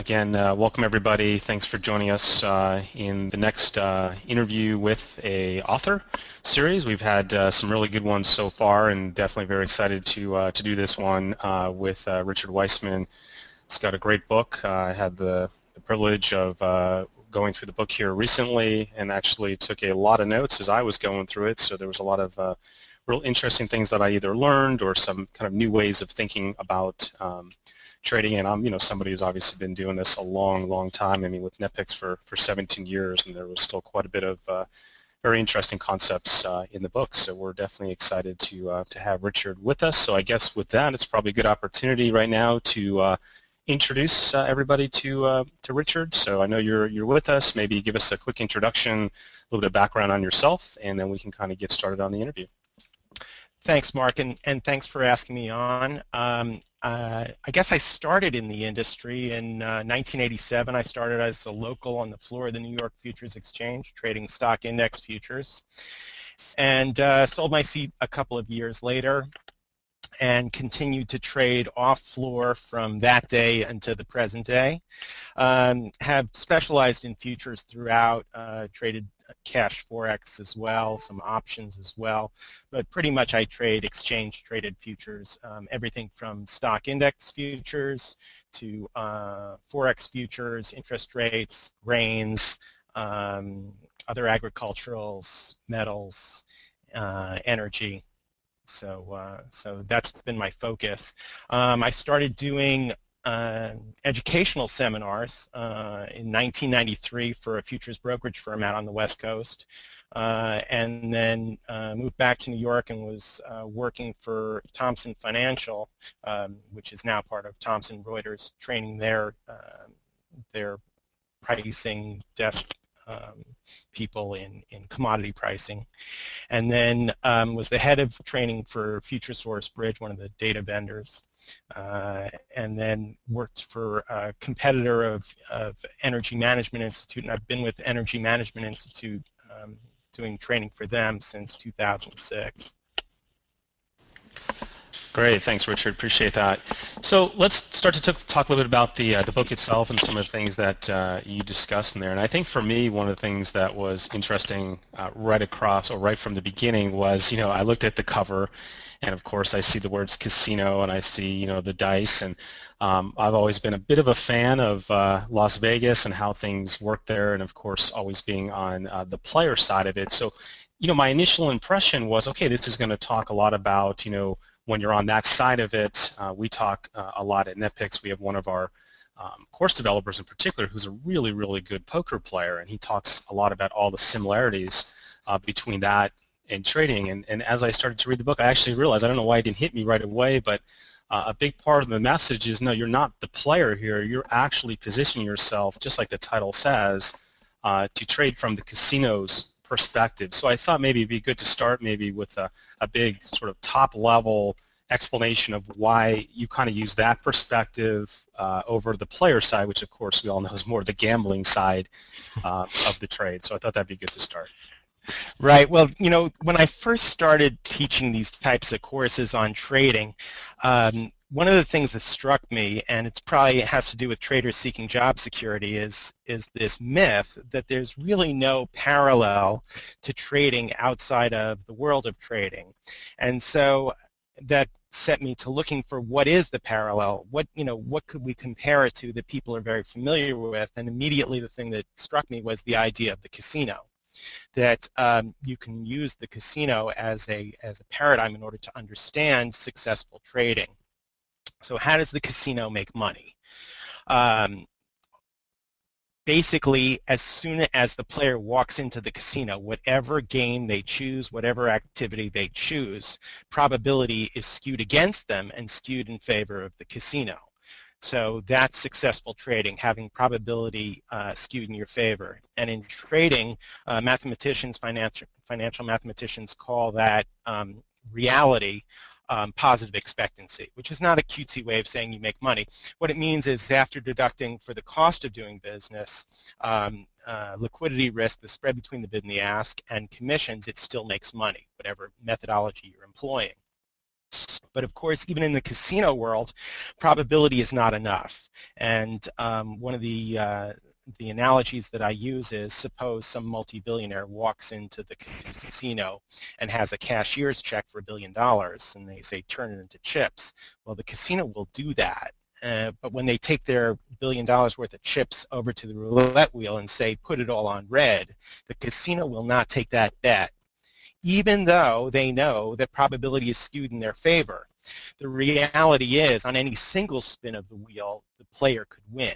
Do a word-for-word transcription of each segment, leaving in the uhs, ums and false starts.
Again, uh, welcome everybody. Thanks for joining us uh, in the next uh, interview with a author series. We've had uh, some really good ones so far, and definitely very excited to uh, to do this one uh, with uh, Richard Weissman. He's got a great book. Uh, I had the, the privilege of uh, going through the book here recently, and actually took a lot of notes as I was going through it. So there was a lot of uh, real interesting things that I either learned or some kind of new ways of thinking about Um, trading. And I'm, you know, somebody who's obviously been doing this a long, long time. I mean, with NetPicks for, for seventeen years, and there was still quite a bit of uh, very interesting concepts uh, in the book. So we're definitely excited to uh, to have Richard with us. So I guess with that, it's probably a good opportunity right now to uh, introduce uh, everybody to uh, to Richard. So I know you're you're with us. Maybe give us a quick introduction, a little bit of background on yourself, and then we can kind of get started on the interview. Thanks, Mark, and, and thanks for asking me on. Um, uh, I guess I started in the industry in uh, nineteen eighty-seven. I started as a local on the floor of the New York Futures Exchange, trading stock index futures, and uh, sold my seat a couple of years later and continued to trade off floor from that day until the present day. Um, have specialized in futures throughout, uh, traded cash forex as well, some options as well, but pretty much I trade exchange traded futures, um, everything from stock index futures to uh, forex futures, interest rates, grains, um, other agriculturals, metals, uh, energy. So, uh, so that's been my focus. Um, I started doing uh, educational seminars uh, in nineteen ninety-three for a futures brokerage firm out on the West Coast, uh, and then uh, moved back to New York and was uh, working for Thomson Financial, um, which is now part of Thomson Reuters, training their uh, their pricing desk um, people in in commodity pricing. And then um, was the head of training for FutureSource Bridge, one of the data vendors, uh, and then worked for a competitor of, of Energy Management Institute, and I've been with Energy Management Institute um, doing training for them since two thousand six. Great, thanks, Richard. Appreciate that. So let's start to t- talk a little bit about the uh, the book itself and some of the things that uh, you discuss in there. And I think for me, one of the things that was interesting uh, right across or right from the beginning was, you know, I looked at the cover, and of course I see the words casino and I see, you know, the dice, and um, I've always been a bit of a fan of uh, Las Vegas and how things work there, and of course always being on uh, the player side of it. So, you know, my initial impression was, okay, this is going to talk a lot about, you know, when you're on that side of it. Uh, we talk uh, a lot at NetPicks. We have one of our um, course developers in particular who's a really, really good poker player, and he talks a lot about all the similarities uh, between that and trading. And, and as I started to read the book, I actually realized, I don't know why it didn't hit me right away, but uh, a big part of the message is, no, you're not the player here. You're actually positioning yourself, just like the title says, uh, to trade from the casino's perspective. So I thought maybe it'd be good to start maybe with a, a big sort of top level explanation of why you kind of use that perspective uh, over the player side, which of course we all know is more the gambling side uh, of the trade. So I thought that'd be good to start. Right. Well, you know, when I first started teaching these types of courses on trading, um, one of the things that struck me, and it's probably has to do with traders seeking job security, is is this myth that there's really no parallel to trading outside of the world of trading. And so that set me to looking for what is the parallel, what, you know, what could we compare it to that people are very familiar with, and immediately the thing that struck me was the idea of the casino, that um, you can use the casino as a, as a paradigm in order to understand successful trading. So how does the casino make money? Um, basically, as soon as the player walks into the casino, whatever game they choose, whatever activity they choose, probability is skewed against them and skewed in favor of the casino. So that's successful trading, having probability uh, skewed in your favor. And in trading, uh, mathematicians, financial, financial mathematicians call that um, reality um, positive expectancy, which is not a cutesy way of saying you make money. What it means is after deducting for the cost of doing business, um, uh, liquidity risk, the spread between the bid and the ask, and commissions, it still makes money, whatever methodology you're employing. But of course, even in the casino world, probability is not enough. And um, one of the uh, the analogies that I use is, suppose some multi-billionaire walks into the casino and has a cashier's check for a billion dollars, and they say, turn it into chips. Well, the casino will do that. Uh, but when they take their billion dollars worth of chips over to the roulette wheel and say, put it all on red, the casino will not take that bet, even though they know that probability is skewed in their favor. The reality is, on any single spin of the wheel, the player could win.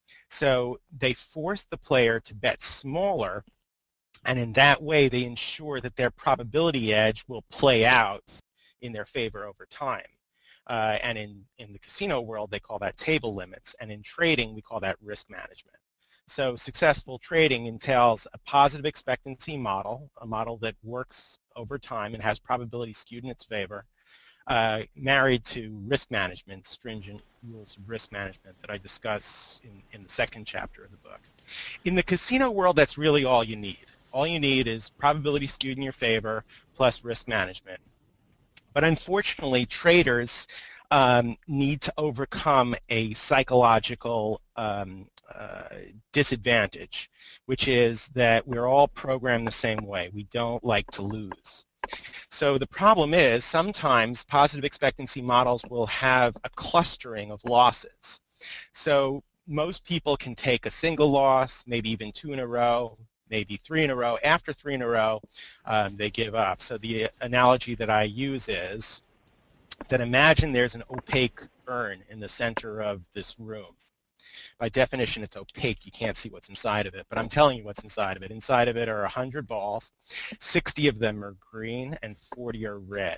So they force the player to bet smaller, and in that way they ensure that their probability edge will play out in their favor over time. Uh, and in, in the casino world, they call that table limits, and in trading, we call that risk management. So successful trading entails a positive expectancy model, a model that works over time and has probability skewed in its favor, uh, married to risk management, stringent rules of risk management that I discuss in, in the second chapter of the book. In the casino world, that's really all you need. All you need is probability skewed in your favor plus risk management. But unfortunately, traders um, need to overcome a psychological um, uh, disadvantage, which is that we're all programmed the same way. We don't like to lose. So the problem is, sometimes positive expectancy models will have a clustering of losses. So most people can take a single loss, maybe even two in a row, maybe three in a row. After three in a row, um, they give up. So the analogy that I use is that imagine there's an opaque urn in the center of this room. By definition, it's opaque. You can't see what's inside of it, but I'm telling you what's inside of it. Inside of it are one hundred balls. sixty of them are green and forty are red.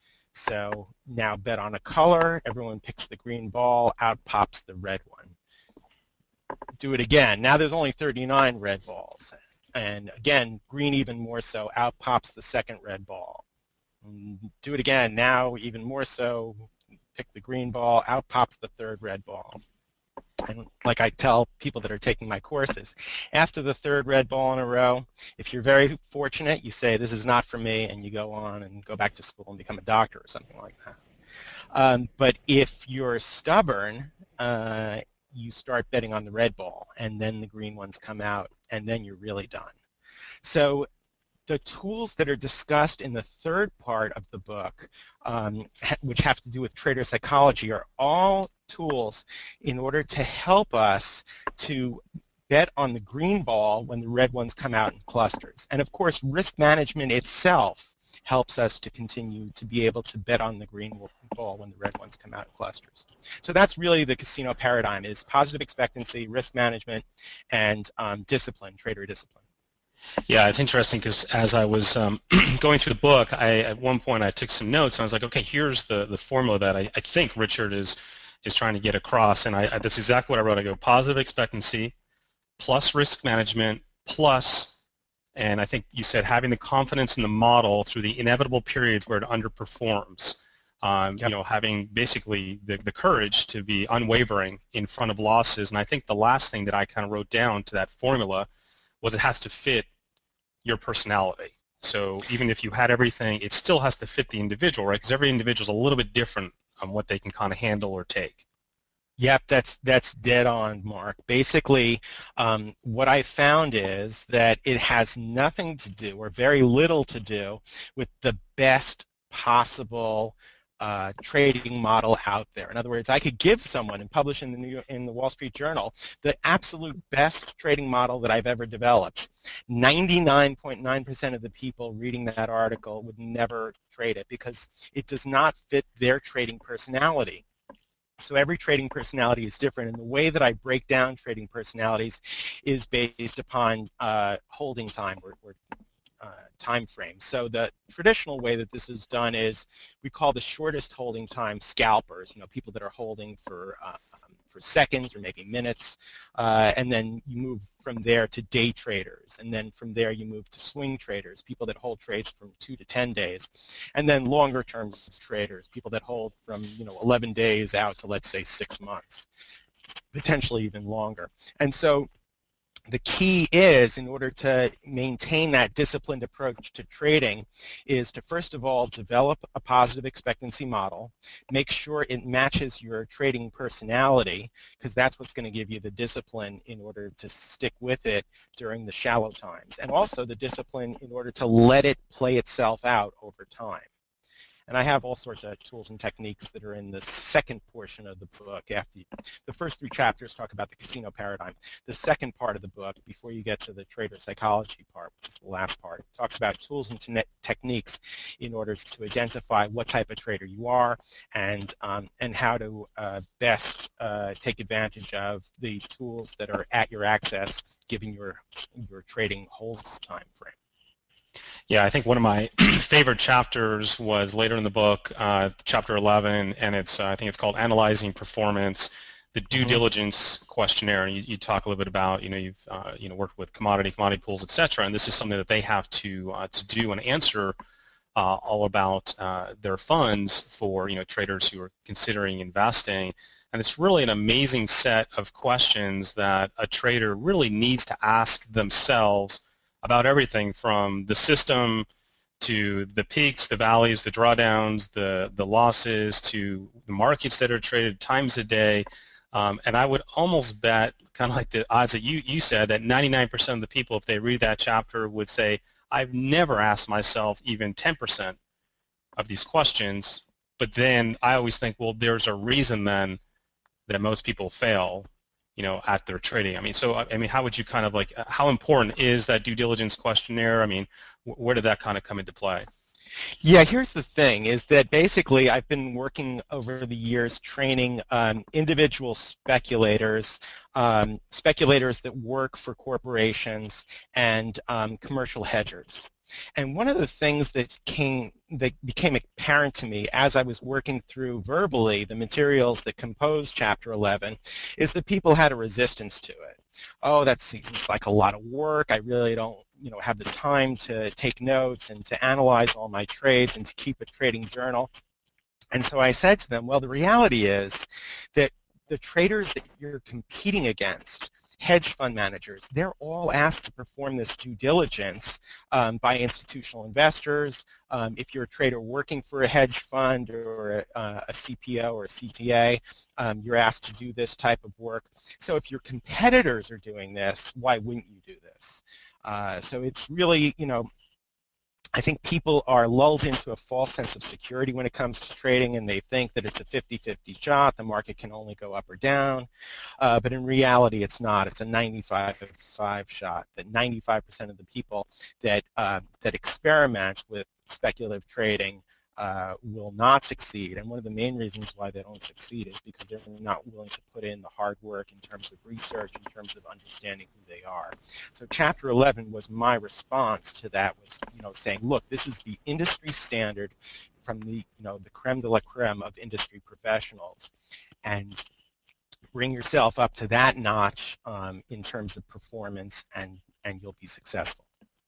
So now bet on a color. Everyone picks the green ball. Out pops the red one. Do it again. Now there's only thirty-nine red balls. And again, green even more so. Out pops the second red ball. And do it again. Now even more so. Pick the green ball. Out pops the third red ball. And like I tell people that are taking my courses, after the third red ball in a row, if you're very fortunate, you say, this is not for me, and you go on and go back to school and become a doctor or something like that. Um, but if you're stubborn, uh, you start betting on the red ball, and then the green ones come out, and then you're really done. So the tools that are discussed in the third part of the book, um, which have to do with trader psychology, are all tools in order to help us to bet on the green ball when the red ones come out in clusters. And of course, risk management itself helps us to continue to be able to bet on the green ball when the red ones come out in clusters. So that's really the casino paradigm, is positive expectancy, risk management, and um, discipline, trader discipline. Yeah, it's interesting because as I was um, going through the book, I at one point I took some notes and I was like, okay, here's the, the formula that I, I think Richard is is trying to get across, and I, I, that's exactly what I wrote. I go positive expectancy plus risk management plus, and I think you said having the confidence in the model through the inevitable periods where it underperforms. Um, yep. You know, having basically the, the courage to be unwavering in front of losses. And I think the last thing that I kind of wrote down to that formula was it has to fit your personality. So even if you had everything, it still has to fit the individual, right? Because every individual is a little bit different on what they can kind of handle or take. Yep, that's that's dead on, Mark. Basically, um, what I found is that it has nothing to do, or very little to do, with the best possible uh, trading model out there. In other words, I could give someone and publish in the New York, in the Wall Street Journal the absolute best trading model that I've ever developed. ninety-nine point nine percent of the people reading that article would never trade it because it does not fit their trading personality. So every trading personality is different, and the way that I break down trading personalities is based upon uh, holding time or, or uh, time frame. So the traditional way that this is done is we call the shortest holding time scalpers, you know, people that are holding for uh, for seconds or maybe minutes, uh, and then you move from there to day traders, and then from there you move to swing traders, people that hold trades from two to ten days, and then longer term traders, people that hold from, you know, eleven days out to, let's say, six months, potentially even longer. And so the key is, in order to maintain that disciplined approach to trading, is to first of all develop a positive expectancy model, make sure it matches your trading personality, because that's what's going to give you the discipline in order to stick with it during the shallow times, and also the discipline in order to let it play itself out over time. And I have all sorts of tools and techniques that are in the second portion of the book. After you, the first three chapters talk about the casino paradigm. The second part of the book, before you get to the trader psychology part, which is the last part, talks about tools and te techniques in order to identify what type of trader you are, and um, and how to uh, best uh, take advantage of the tools that are at your access, given your your trading hold time frame. Yeah, I think one of my favorite chapters was later in the book, uh, chapter eleven, and it's uh, I think it's called Analyzing Performance, the Due mm-hmm. Diligence Questionnaire. And you, you talk a little bit about, you know, you've uh, you know worked with commodity, commodity pools, et cetera, and this is something that they have to uh, to do and answer uh, all about uh, their funds for, you know, traders who are considering investing. And it's really an amazing set of questions that a trader really needs to ask themselves about everything from the system to the peaks, the valleys, the drawdowns, the, the losses, to the markets that are traded times a day. Um, and I would almost bet, kind of like the odds that you, you said, that ninety-nine percent of the people, if they read that chapter, would say, I've never asked myself even ten percent of these questions. But then I always think, well, there's a reason then that most people fail, you know, at their trading. I mean, so, I mean, how would you kind of like, how important is that due diligence questionnaire? I mean, where did that kind of come into play? Yeah, here's the thing, is that basically I've been working over the years training um, individual speculators, um, speculators that work for corporations, and um, commercial hedgers. And one of the things that came that became apparent to me as I was working through verbally the materials that compose Chapter eleven is that people had a resistance to it. Oh, that seems like a lot of work. I really don't, you know, have the time to take notes and to analyze all my trades and to keep a trading journal. And so I said to them, well, the reality is that the traders that you're competing against, hedge fund managers, they're all asked to perform this due diligence um, by institutional investors. Um, if you're a trader working for a hedge fund or a, a C P O or a C T A, um, you're asked to do this type of work. So if your competitors are doing this, why wouldn't you do this? Uh, so it's really, you know, I think people are lulled into a false sense of security when it comes to trading, and they think that it's a fifty fifty shot, the market can only go up or down, uh, but in reality it's not. It's a ninety-five five shot, that ninety-five percent of the people that, uh, that experiment with speculative trading uh, will not succeed, and one of the main reasons why they don't succeed is because they're not willing to put in the hard work in terms of research, in terms of understanding who they are. So Chapter eleven was my response to that, was, you know, saying, look, this is the industry standard from the, you know, the creme de la creme of industry professionals, and bring yourself up to that notch um, in terms of performance, and, and you'll be successful.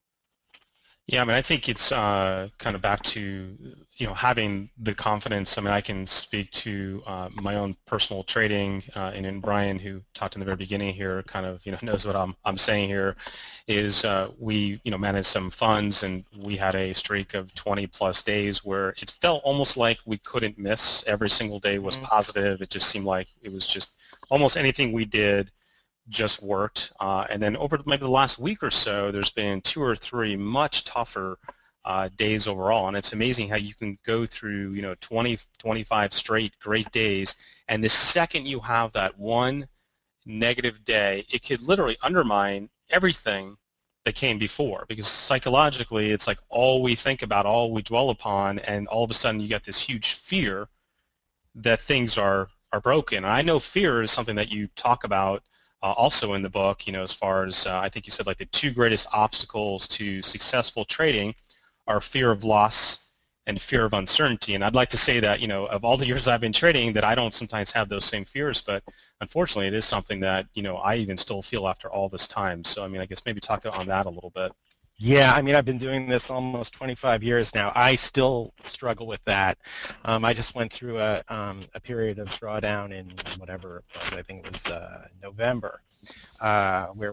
Yeah, I mean, I think it's uh, kind of back to, you know, having the confidence. I mean, I can speak to uh, my own personal trading, uh, and then Brian, who talked in the very beginning here, kind of, you know, knows what I'm I'm saying here. Is uh, we, you know, managed some funds, and we had a streak of twenty plus days where it felt almost like we couldn't miss. Every single day was positive. It just seemed like it was just almost anything we did just worked. Uh, and then over maybe the last week or so, there's been two or three much tougher uh, days overall. And it's amazing how you can go through, you know, twenty, twenty-five straight great days, and the second you have that one negative day, it could literally undermine everything that came before, because psychologically it's like all we think about, all we dwell upon, and all of a sudden you get this huge fear that things are, are broken. And I know fear is something that you talk about Uh, also in the book, you know, as far as uh, I think you said, like the two greatest obstacles to successful trading are fear of loss and fear of uncertainty. And I'd like to say that, you know, of all the years I've been trading, that I don't sometimes have those same fears, but unfortunately it is something that, you know, I even still feel after all this time. So, I mean, I guess maybe talk on that a little bit. Yeah, I mean, I've been doing this almost twenty-five years now. I still struggle with that. Um, I just went through a, um, a period of drawdown in whatever it was, I think it was uh, November, uh, where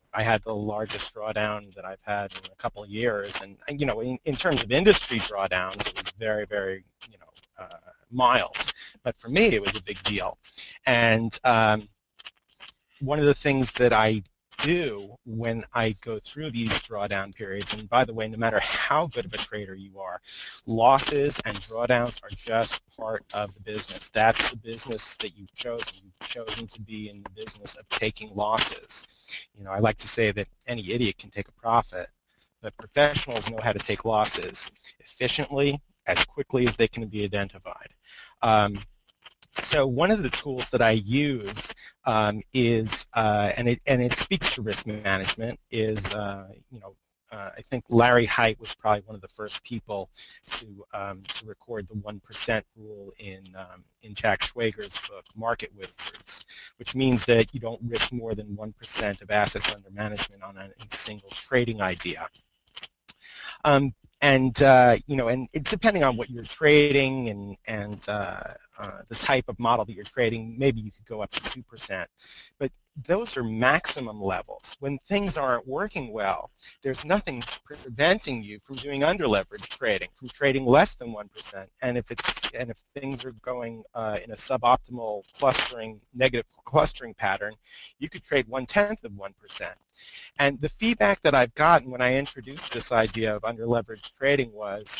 I had the largest drawdown that I've had in a couple of years, and, and you know, in, in terms of industry drawdowns, it was very, very, you know, uh, mild. But for me, it was a big deal. And um, one of the things that I do when I go through these drawdown periods, and by the way, no matter how good of a trader you are, losses and drawdowns are just part of the business. That's the business that you've chosen. You've chosen to be in the business of taking losses. You know, I like to say that any idiot can take a profit, but professionals know how to take losses efficiently, as quickly as they can be identified. Um, So one of the tools that I use um, is, uh, and it and it speaks to risk management, is uh, you know uh, I think Larry Hite was probably one of the first people to um, to record the one percent rule in um, in Jack Schwager's book Market Wizards, which means that you don't risk more than one percent of assets under management on a, a single trading idea. Um, and uh, you know, and it, depending on what you're trading and and uh, uh, the type of model that you're trading, maybe you could go up to two percent. But those are maximum levels. When things aren't working well, there's nothing preventing you from doing under-leveraged trading, from trading less than one percent. And if it's and if things are going uh, in a suboptimal clustering, negative clustering pattern, you could trade one-tenth of one percent. And the feedback that I've gotten when I introduced this idea of under-leveraged trading was,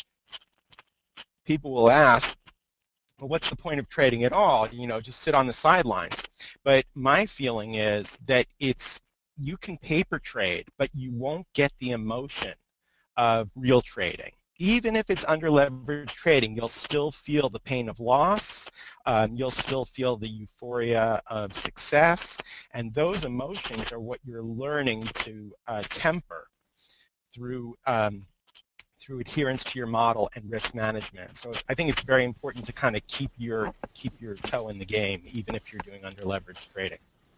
people will ask, well, what's the point of trading at all? You know, just sit on the sidelines. But my feeling is that it's, you can paper trade, but you won't get the emotion of real trading. Even if it's under-leveraged trading, you'll still feel the pain of loss. Um, you'll still feel the euphoria of success. And those emotions are what you're learning to uh, temper through um, through adherence to your model and risk management. So I think it's very important to kind of keep your keep your toe in the game, even if you're doing under-leveraged trading.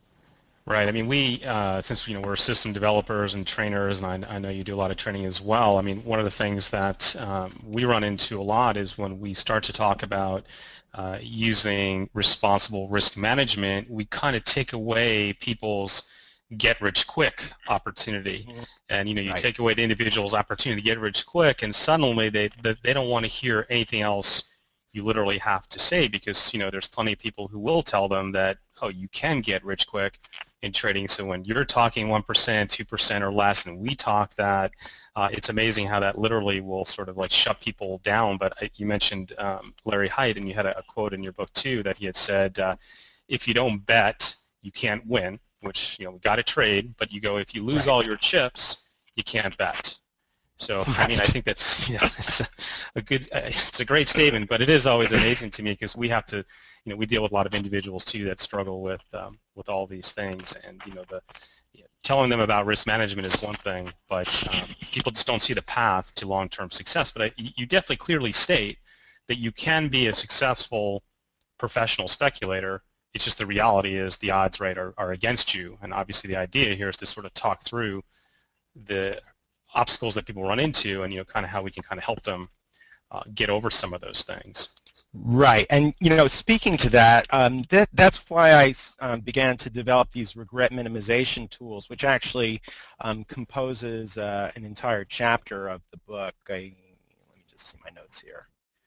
Right. I mean, we, uh, since, you know, we're system developers and trainers, and I, I know you do a lot of training as well, I mean, one of the things that um, we run into a lot is when we start to talk about uh, using responsible risk management, we kind of take away people's get-rich-quick opportunity. Mm-hmm. And, you know, you right. take away the individual's opportunity to get rich quick, and suddenly they, they don't want to hear anything else you literally have to say, because, you know, there's plenty of people who will tell them that, oh, you can get rich quick in trading. So when you're talking one percent, two percent or less, and we talk that, uh, it's amazing how that literally will sort of like shut people down. But I, you mentioned um, Larry Hite, and you had a, a quote in your book too that he had said, uh, if you don't bet, you can't win, which, you know, we got to trade, but you go, if you lose right. all your chips, you can't bet. So, I mean, I think that's, you know, it's a, a good, uh, it's a great statement, but it is always amazing to me because we have to, you know, we deal with a lot of individuals too that struggle with um, with all these things, and, you know, the you know, telling them about risk management is one thing, but um, people just don't see the path to long-term success. But I, you definitely clearly state that you can be a successful professional speculator. It's just the reality is the odds, right, are, are against you, and obviously the idea here is to sort of talk through the obstacles that people run into, and, you know, kind of how we can kind of help them uh, get over some of those things. Right, and, you know, speaking to that, um, that that's why I um, began to develop these regret minimization tools, which actually um, composes uh, an entire chapter of the book. I, let me just see my notes here.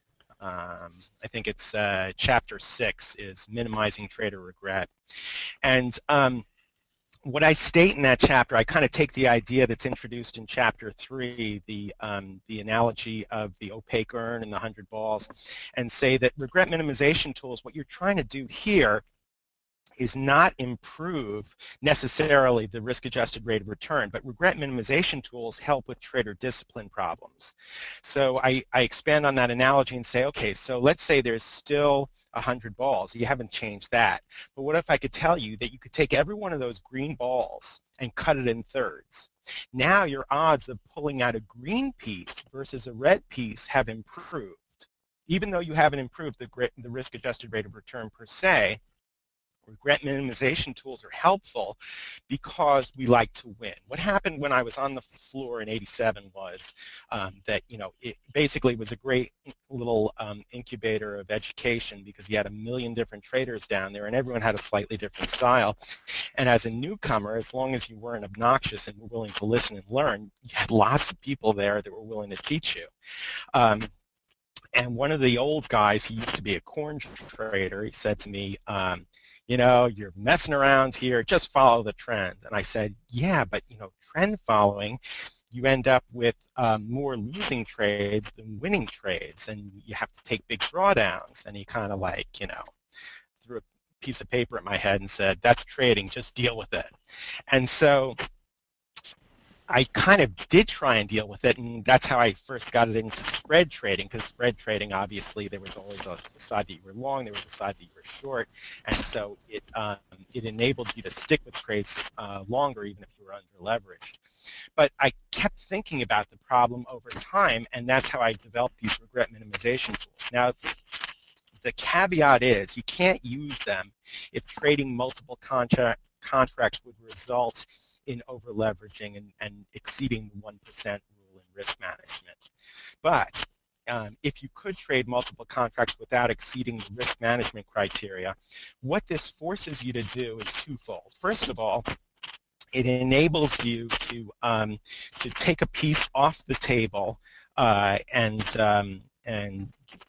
Um, I think it's uh, chapter six is minimizing trader regret, and um, what I state in that chapter, I kind of take the idea that's introduced in chapter three, the um, the analogy of the opaque urn and the hundred balls, and say that regret minimization tools, what you're trying to do here is not improve necessarily the risk-adjusted rate of return, but regret minimization tools help with trader discipline problems. So I, I expand on that analogy and say, okay, so let's say there's still one hundred balls. You haven't changed that. But what if I could tell you that you could take every one of those green balls and cut it in thirds? Now your odds of pulling out a green piece versus a red piece have improved. Even though you haven't improved the, the risk-adjusted rate of return per se, regret minimization tools are helpful because we like to win. What happened when I was on the floor in eighty-seven was um, that, you know, it basically was a great little um, incubator of education because you had a million different traders down there and everyone had a slightly different style. And as a newcomer, as long as you weren't obnoxious and were willing to listen and learn, you had lots of people there that were willing to teach you. Um, and one of the old guys, he used to be a corn trader, he said to me, um, you know, you're messing around here, just follow the trend. And I said, yeah, but, you know, trend following, you end up with um, more losing trades than winning trades, and you have to take big drawdowns. And he kind of like, you know, threw a piece of paper at my head and said, that's trading, just deal with it. And so I kind of did try and deal with it, and that's how I first got it into spread trading, because spread trading, obviously, there was always a side that you were long, there was a side that you were short, and so it, um, it enabled you to stick with trades uh, longer, even if you were under-leveraged. But I kept thinking about the problem over time, and that's how I developed these regret minimization tools. Now, the caveat is you can't use them if trading multiple contract, contracts would result in over-leveraging and, and exceeding the one percent rule in risk management. But um, if you could trade multiple contracts without exceeding the risk management criteria, what this forces you to do is twofold. First of all, it enables you to, um, to take a piece off the table uh, and, um, and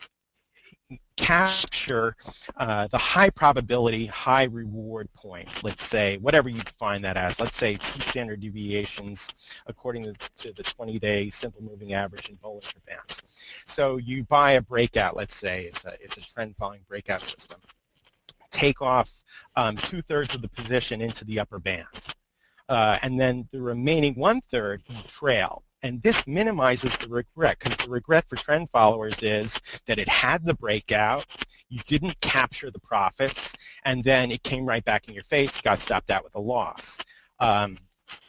capture uh, the high probability, high reward point, let's say, whatever you define that as. Let's say two standard deviations according to, to the twenty-day simple moving average in Bollinger Bands. So you buy a breakout, let's say, it's a, it's a trend following breakout system. Take off um, two-thirds of the position into the upper band. Uh, and then the remaining one-third you trail. And this minimizes the regret, because the regret for trend followers is that it had the breakout, you didn't capture the profits, and then it came right back in your face, got stopped out with a loss. Um,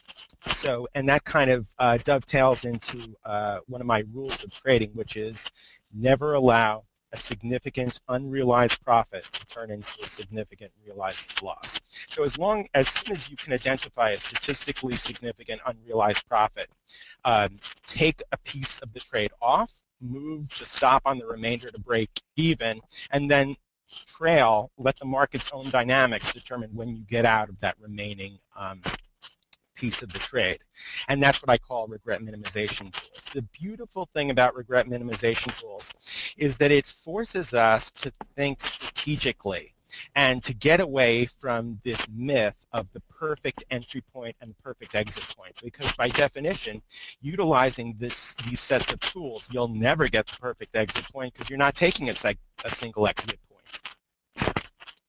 so, and that kind of uh, dovetails into uh, one of my rules of trading, which is never allow a significant unrealized profit to turn into a significant realized loss. So as long as soon as you can identify a statistically significant unrealized profit, um, take a piece of the trade off, move the stop on the remainder to break even, and then trail, let the market's own dynamics determine when you get out of that remaining um, piece of the trade. And that's what I call regret minimization tools. The beautiful thing about regret minimization tools is that it forces us to think strategically and to get away from this myth of the perfect entry point and the perfect exit point. Because by definition, utilizing this, these sets of tools, you'll never get the perfect exit point because you're not taking a, seg a single exit point.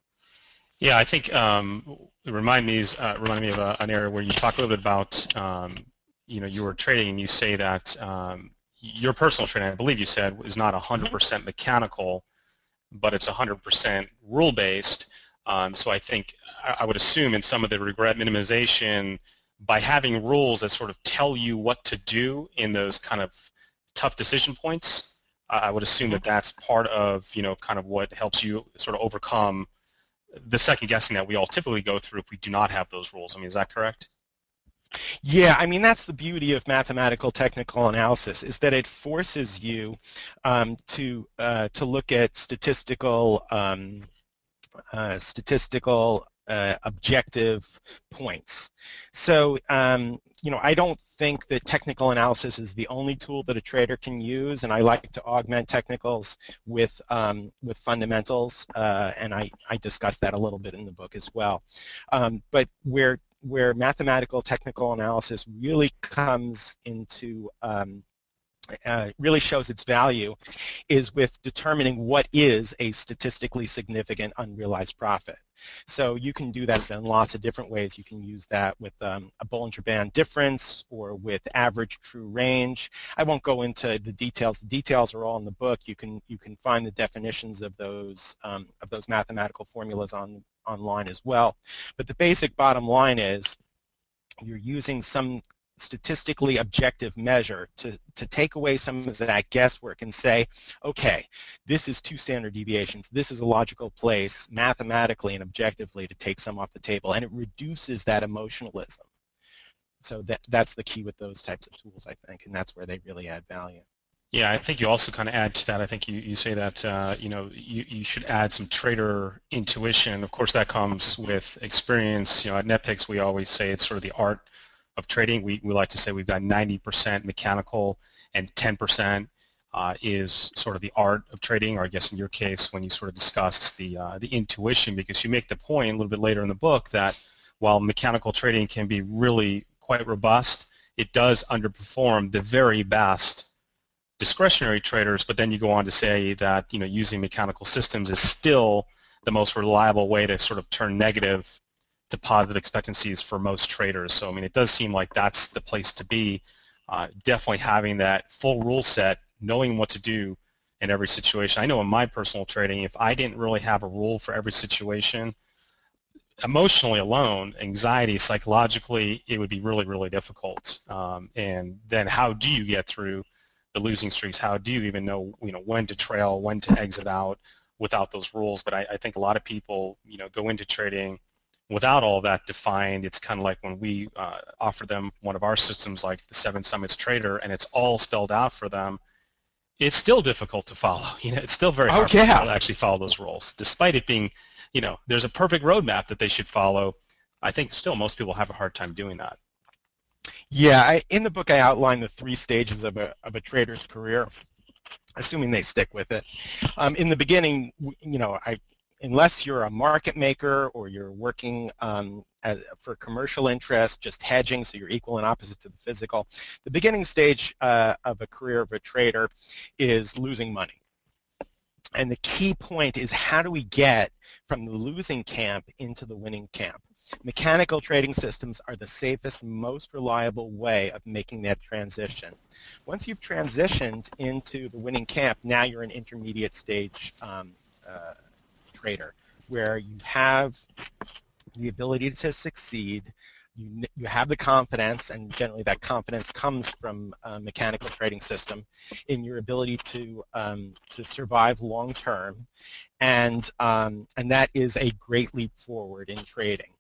Yeah, I think um, it remind me, uh, reminded me of a, an area where you talk a little bit about, um, you know, you were trading and you say that um, your personal trading, I believe you said, is not one hundred percent mechanical, but it's one hundred percent rule-based. Um, so I think, I, I would assume in some of the regret minimization, by having rules that sort of tell you what to do in those kind of tough decision points, uh, I would assume that that's part of, you know, kind of what helps you sort of overcome the second guessing that we all typically go through if we do not have those rules. I mean, is that correct? Yeah, I mean, that's the beauty of mathematical technical analysis, is that it forces you um, to uh, to look at statistical um, uh, statistical uh, objective points. So, um, you know, I don't think that technical analysis is the only tool that a trader can use, and I like to augment technicals with um, with fundamentals, uh, and I, I discuss that a little bit in the book as well. Um, but where where mathematical technical analysis really comes into um, uh, really shows its value is with determining what is a statistically significant unrealized profit. So you can do that in lots of different ways. You can use that with um, a Bollinger Band difference or with average true range. I won't go into the details. The details are all in the book. You can you can find the definitions of those um, of those mathematical formulas on online as well. But the basic bottom line is you're using some statistically objective measure to, to take away some of that guesswork and say, okay, this is two standard deviations. This is a logical place mathematically and objectively to take some off the table, and it reduces that emotionalism. So that, that's the key with those types of tools, I think, and that's where they really add value. Yeah, I think you also kind of add to that. I think you, you say that, uh, you know, you, you should add some trader intuition. Of course, that comes with experience. You know, at NetPicks, we always say it's sort of the art of trading. We, we like to say we've got ninety percent mechanical and ten percent uh, is sort of the art of trading, or I guess in your case when you sort of discussed the, uh, the intuition, because you make the point a little bit later in the book that while mechanical trading can be really quite robust, it does underperform the very best discretionary traders, but then you go on to say that, you know, using mechanical systems is still the most reliable way to sort of turn negative to positive expectancies for most traders. So I mean, it does seem like that's the place to be. Uh, definitely having that full rule set, knowing what to do in every situation. I know in my personal trading, if I didn't really have a rule for every situation, emotionally alone, anxiety, psychologically, it would be really, really difficult. Um, and then how do you get through the losing streaks? How do you even know, you know, when to trail, when to exit out without those rules? But I, I think a lot of people, you know, go into trading without all that defined. It's kind of like when we uh, offer them one of our systems like the Seven Summits Trader, and it's all spelled out for them. It's still difficult to follow. You know, it's still very hard oh, for yeah. people to actually follow those rules, despite it being, you know, there's a perfect roadmap that they should follow. I think still most people have a hard time doing that. Yeah, I, in the book I outline the three stages of a, of a trader's career, assuming they stick with it. Um, in the beginning, you know, I, unless you're a market maker or you're working um, as, for commercial interest, just hedging, so you're equal and opposite to the physical, the beginning stage uh, of a career of a trader is losing money. And the key point is, how do we get from the losing camp into the winning camp? Mechanical trading systems are the safest, most reliable way of making that transition. Once you've transitioned into the winning camp, now you're an intermediate stage um, uh, trader, where you have the ability to succeed, you, you have the confidence, and generally that confidence comes from a mechanical trading system, in your ability to, um, to survive long term, and, um, and that is a great leap forward in trading.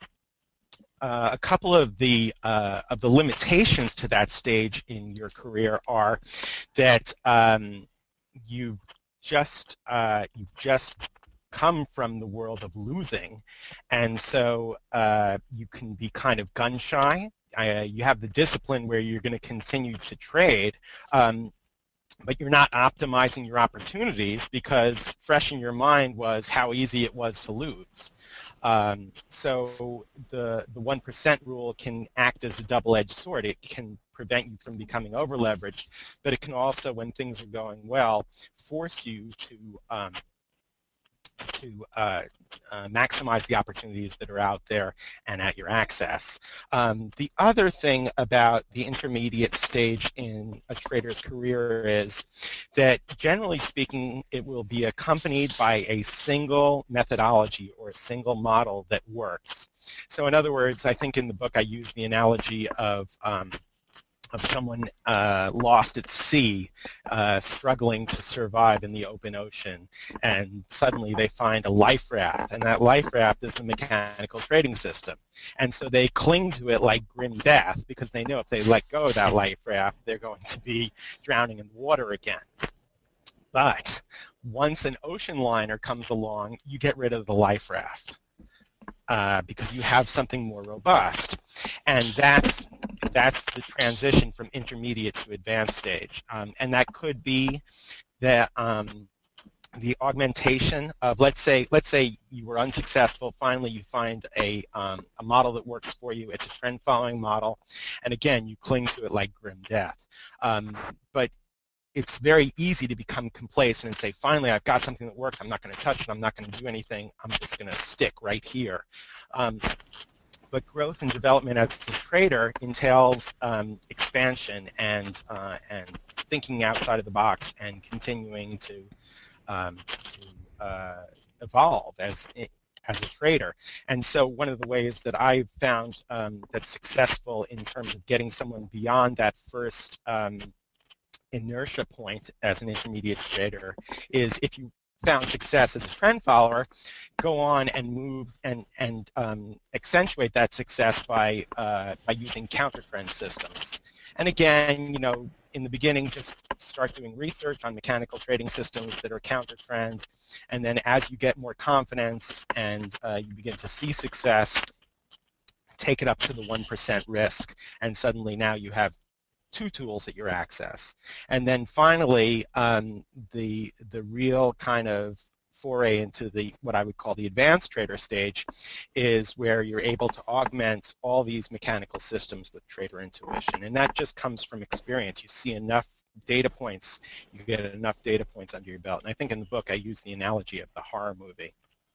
Uh, a couple of the uh, of the limitations to that stage in your career are that um, you've just uh, you've just come from the world of losing, and so uh, you can be kind of gun shy. Uh, you have the discipline where you're going to continue to trade, um, but you're not optimizing your opportunities because fresh in your mind was how easy it was to lose. Um, so the the one percent rule can act as a double-edged sword. It can prevent you from becoming over-leveraged, but it can also, when things are going well, force you to um, to uh, uh, maximize the opportunities that are out there and at your access. Um, the other thing about the intermediate stage in a trader's career is that, generally speaking, it will be accompanied by a single methodology or a single model that works. So in other words, I think in the book I use the analogy of um, of someone uh, lost at sea, uh, struggling to survive in the open ocean, and suddenly they find a life raft, and that life raft is the mechanical trading system. And so they cling to it like grim death, because they know if they let go of that life raft, they're going to be drowning in water again. But once an ocean liner comes along, you get rid of the life raft. Uh, because you have something more robust. And that's, that's the transition from intermediate to advanced stage. Um, and that could be the, um, the augmentation of, let's say, let's say you were unsuccessful, finally you find a, um, a model that works for you, it's a trend following model, and again, you cling to it like grim death. Um, but it's very easy to become complacent and say, finally, I've got something that works. I'm not going to touch it. I'm not going to do anything. I'm just going to stick right here. Um, but growth and development as a trader entails um, expansion and uh, and thinking outside of the box and continuing to um, to uh, evolve as as a trader. And so one of the ways that I've found um, that's successful in terms of getting someone beyond that first um, inertia point as an intermediate trader is, if you found success as a trend follower, go on and move and, and um, accentuate that success by, uh, by using counter-trend systems. And again, you know, in the beginning, just start doing research on mechanical trading systems that are counter-trend, and then as you get more confidence and uh, you begin to see success, take it up to the one percent risk, and suddenly now you have two tools at your access. And then finally, um, the the real kind of foray into the what I would call the advanced trader stage is where you're able to augment all these mechanical systems with trader intuition. And that just comes from experience. You see enough data points, you get enough data points under your belt. And I think in the book I use the analogy of the horror movie.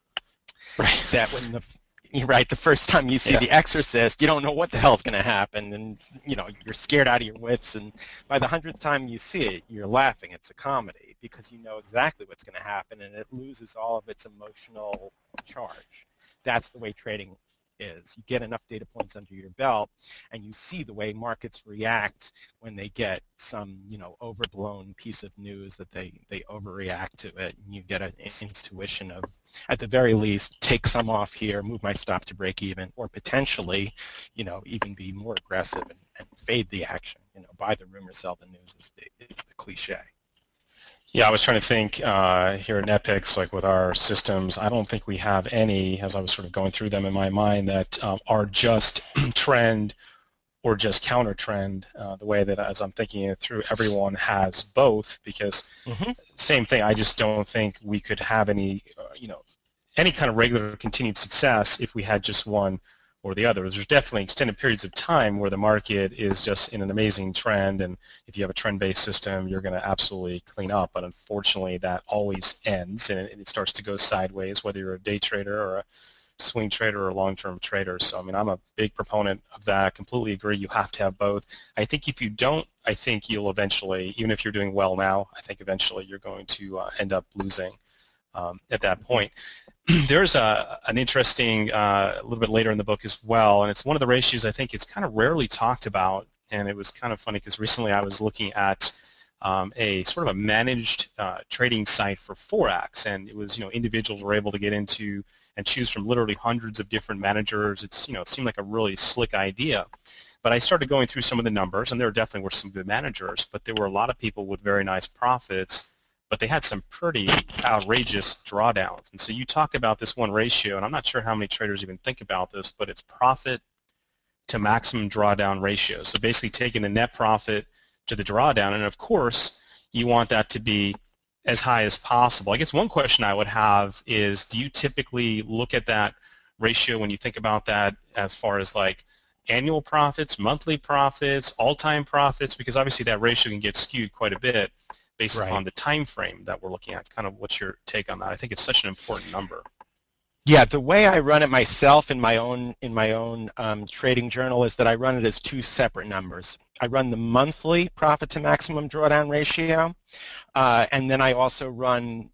Right. That when the You're right. The first time you see yeah. The Exorcist, you don't know what the hell's going to happen, and you know you're scared out of your wits. And by the hundredth time you see it, you're laughing. It's a comedy because you know exactly what's going to happen, and it loses all of its emotional charge. That's the way trading is. You get enough data points under your belt, and you see the way markets react when they get some, you know, overblown piece of news that they they overreact to it, and you get an intuition of, at the very least, take some off here, move my stop to break even, or potentially, you know, even be more aggressive and, and fade the action. You know, buy the rumor, sell the news is the is the cliche. Yeah, I was trying to think uh, here at Nepix, like with our systems, I don't think we have any, as I was sort of going through them in my mind, that um, are just trend or just counter trend, uh, the way that as I'm thinking it through, everyone has both, because mm-hmm. same thing, I just don't think we could have any, uh, you know, any kind of regular continued success if we had just one or the other. There's definitely extended periods of time where the market is just in an amazing trend, and if you have a trend-based system, you're going to absolutely clean up. But unfortunately, that always ends, and it starts to go sideways, whether you're a day trader or a swing trader or a long-term trader. So, I mean, I'm a big proponent of that. I completely agree. You have to have both. I think if you don't, I think you'll eventually, even if you're doing well now, I think eventually you're going to uh, end up losing um, at that point. There's a, an interesting, uh, a little bit later in the book as well, and it's one of the ratios I think it's kind of rarely talked about, and it was kind of funny because recently I was looking at um, a sort of a managed uh, trading site for Forex, and it was, you know, individuals were able to get into and choose from literally hundreds of different managers. It's, you know, it seemed like a really slick idea. But I started going through some of the numbers, and there definitely were some good managers, but there were a lot of people with very nice profits, but they had some pretty outrageous drawdowns. And so you talk about this one ratio, and I'm not sure how many traders even think about this, but it's profit to maximum drawdown ratio. So basically taking the net profit to the drawdown, and of course you want that to be as high as possible. I guess one question I would have is, do you typically look at that ratio when you think about that as far as like annual profits, monthly profits, all-time profits? Because obviously that ratio can get skewed quite a bit based right. upon the time frame that we're looking at. Kind of what's your take on that? I think it's such an important number. Yeah, the way I run it myself in my own in my own um, trading journal is that I run it as two separate numbers. I run the monthly profit to maximum drawdown ratio, uh, and then I also run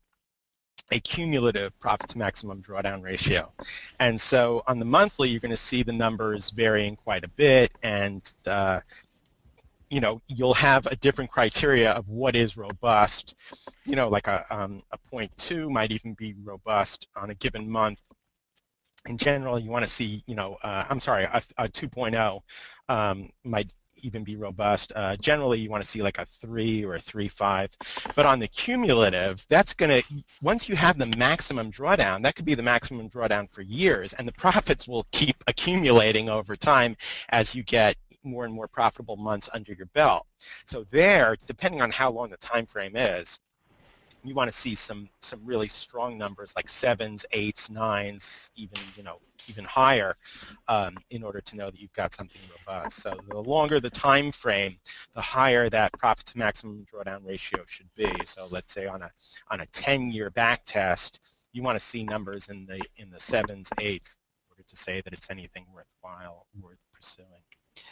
a cumulative profit to maximum drawdown ratio. And so on the monthly, you're going to see the numbers varying quite a bit, and uh, you know, you'll have a different criteria of what is robust. You know, like a, um, a point two might even be robust on a given month. In general, you want to see, you know, uh, I'm sorry, a, a two point oh um, might even be robust. Uh, generally, you want to see like a three or a three point five. But on the cumulative, that's going to, once you have the maximum drawdown, that could be the maximum drawdown for years, and the profits will keep accumulating over time as you get more and more profitable months under your belt. So there, depending on how long the time frame is, you want to see some some really strong numbers like sevens, eights, nines, even you know even higher, um, in order to know that you've got something robust. So the longer the time frame, the higher that profit to maximum drawdown ratio should be. So let's say on a on a ten-year back test, you want to see numbers in the in the sevens, eights, in order to say that it's anything worthwhile, worth pursuing.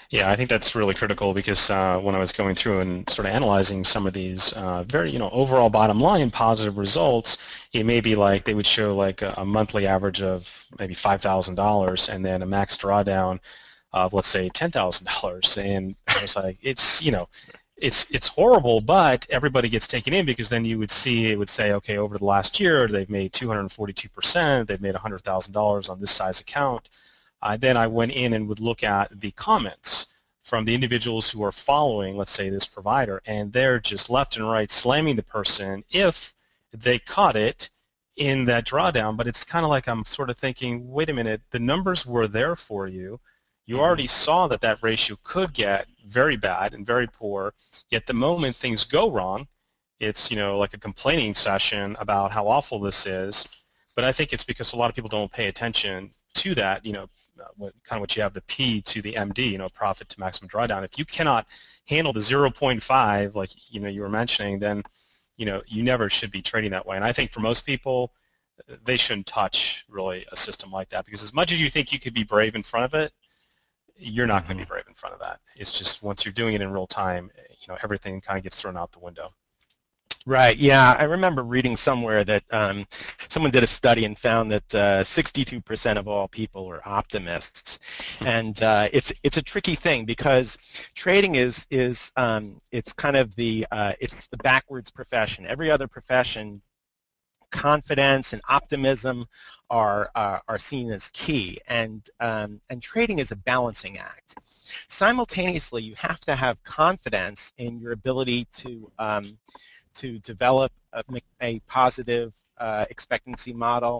Yeah, I think that's really critical because uh, when I was going through and sort of analyzing some of these uh, very, you know, overall bottom line positive results, it may be like they would show like a, a monthly average of maybe five thousand dollars and then a max drawdown of, let's say, ten thousand dollars. And I was like, it's, you know, it's it's horrible, but everybody gets taken in because then you would see, it would say, okay, over the last year, they've made two hundred forty-two percent, they've made one hundred thousand dollars on this size account. Uh, then I went in and would look at the comments from the individuals who are following, let's say, this provider, and they're just left and right slamming the person if they caught it in that drawdown. But it's kind of like I'm sort of thinking, wait a minute, the numbers were there for you. You already saw that that ratio could get very bad and very poor, yet the moment things go wrong, it's, you know, like a complaining session about how awful this is. But I think it's because a lot of people don't pay attention to that, you know, uh, what, kind of what you have, the P to the M D, you know, profit to maximum drawdown. If you cannot handle the zero point five, like, you know, you were mentioning, then, you know, you never should be trading that way. And I think for most people, they shouldn't touch really a system like that, because as much as you think you could be brave in front of it, you're not going to be brave in front of that. It's just once you're doing it in real time, you know, everything kind of gets thrown out the window. Right. Yeah, I remember reading somewhere that um, someone did a study and found that uh, sixty-two percent of all people are optimists, and uh, it's it's a tricky thing because trading is is um, it's kind of the uh, it's the backwards profession. Every other profession, confidence and optimism are uh, are seen as key, and um, and trading is a balancing act. Simultaneously, you have to have confidence in your ability to um, to develop a, a positive uh, expectancy model.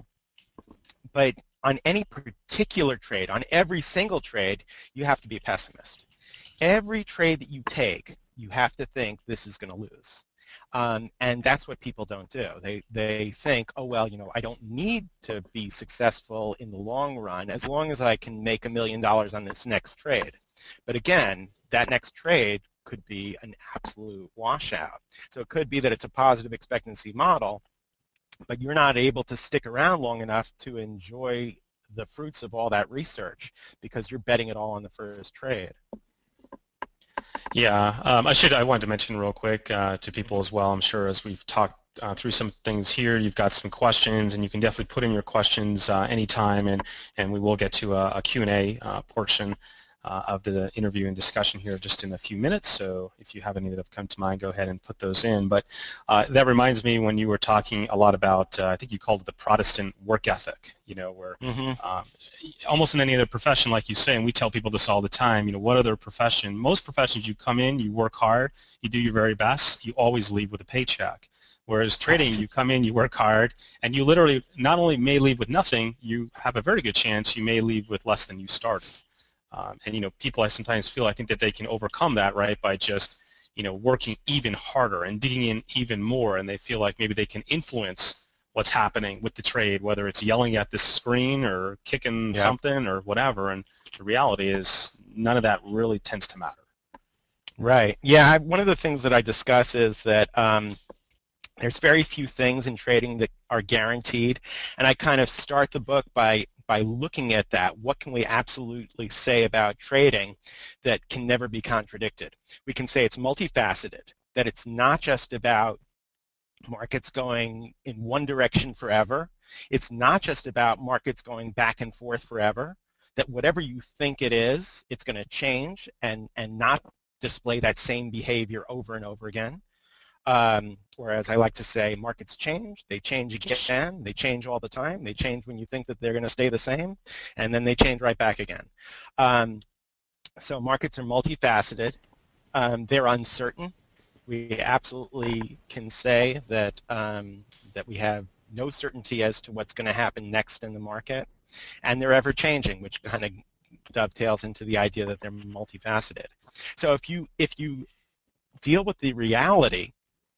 But on any particular trade, on every single trade, you have to be a pessimist. Every trade that you take, you have to think this is going to lose. Um, and that's what people don't do. They, they think, oh, well, you know, I don't need to be successful in the long run as long as I can make a million dollars on this next trade. But again, that next trade could be an absolute washout. So it could be that it's a positive expectancy model, but you're not able to stick around long enough to enjoy the fruits of all that research because you're betting it all on the first trade. Yeah, um, I should. I wanted to mention real quick uh, to people as well. I'm sure as we've talked uh, through some things here, you've got some questions, and you can definitely put in your questions uh, anytime, and and we will get to a, a Q and A uh, portion Uh, of the interview and discussion here just in a few minutes. So if you have any that have come to mind, go ahead and put those in. But uh, that reminds me when you were talking a lot about, uh, I think you called it the Protestant work ethic, you know, where mm-hmm. um, almost in any other profession, like you say, and we tell people this all the time, you know, what other profession, most professions you come in, you work hard, you do your very best, you always leave with a paycheck. Whereas trading, you come in, you work hard, and you literally not only may leave with nothing, you have a very good chance you may leave with less than you started. Um, and, you know, people I sometimes feel, I think that they can overcome that, right, by just, you know, working even harder and digging in even more, and they feel like maybe they can influence what's happening with the trade, whether it's yelling at the screen or kicking yeah. something or whatever. And the reality is none of that really tends to matter. Right. Yeah, I, one of the things that I discuss is that um, there's very few things in trading that are guaranteed, and I kind of start the book by by looking at that. What can we absolutely say about trading that can never be contradicted? We can say it's multifaceted, that it's not just about markets going in one direction forever. It's not just about markets going back and forth forever, that whatever you think it is, it's going to change and, and not display that same behavior over and over again. Um, whereas I like to say markets change, they change again, they change all the time, they change when you think that they're going to stay the same, and then they change right back again. Um, so markets are multifaceted, um, they're uncertain. We absolutely can say that, um, that we have no certainty as to what's going to happen next in the market, and they're ever changing, which kind of dovetails into the idea that they're multifaceted. So if you, if you deal with the reality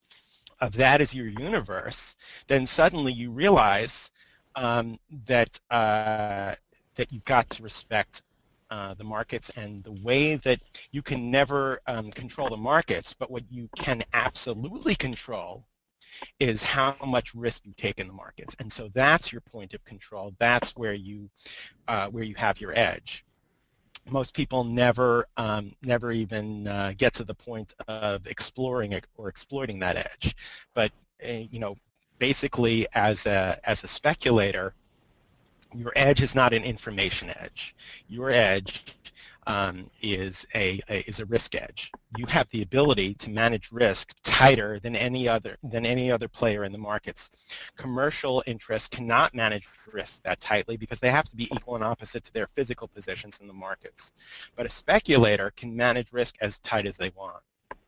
of that as your universe, then suddenly you realize um, that uh, that you've got to respect uh, the markets, and the way that you can never um, control the markets, but what you can absolutely control is how much risk you take in the markets. And so that's your point of control. That's where you uh, where you have your edge. most people never um, never even uh, get to the point of exploring it or exploiting that edge. But uh, you know, basically, as a as a speculator, your edge is not an information edge. Your edge um, is a, a is a risk edge. You have the ability to manage risk tighter than any other than any other player in the markets. Commercial interests cannot manage risk that tightly because they have to be equal and opposite to their physical positions in the markets. But a speculator can manage risk as tight as they want.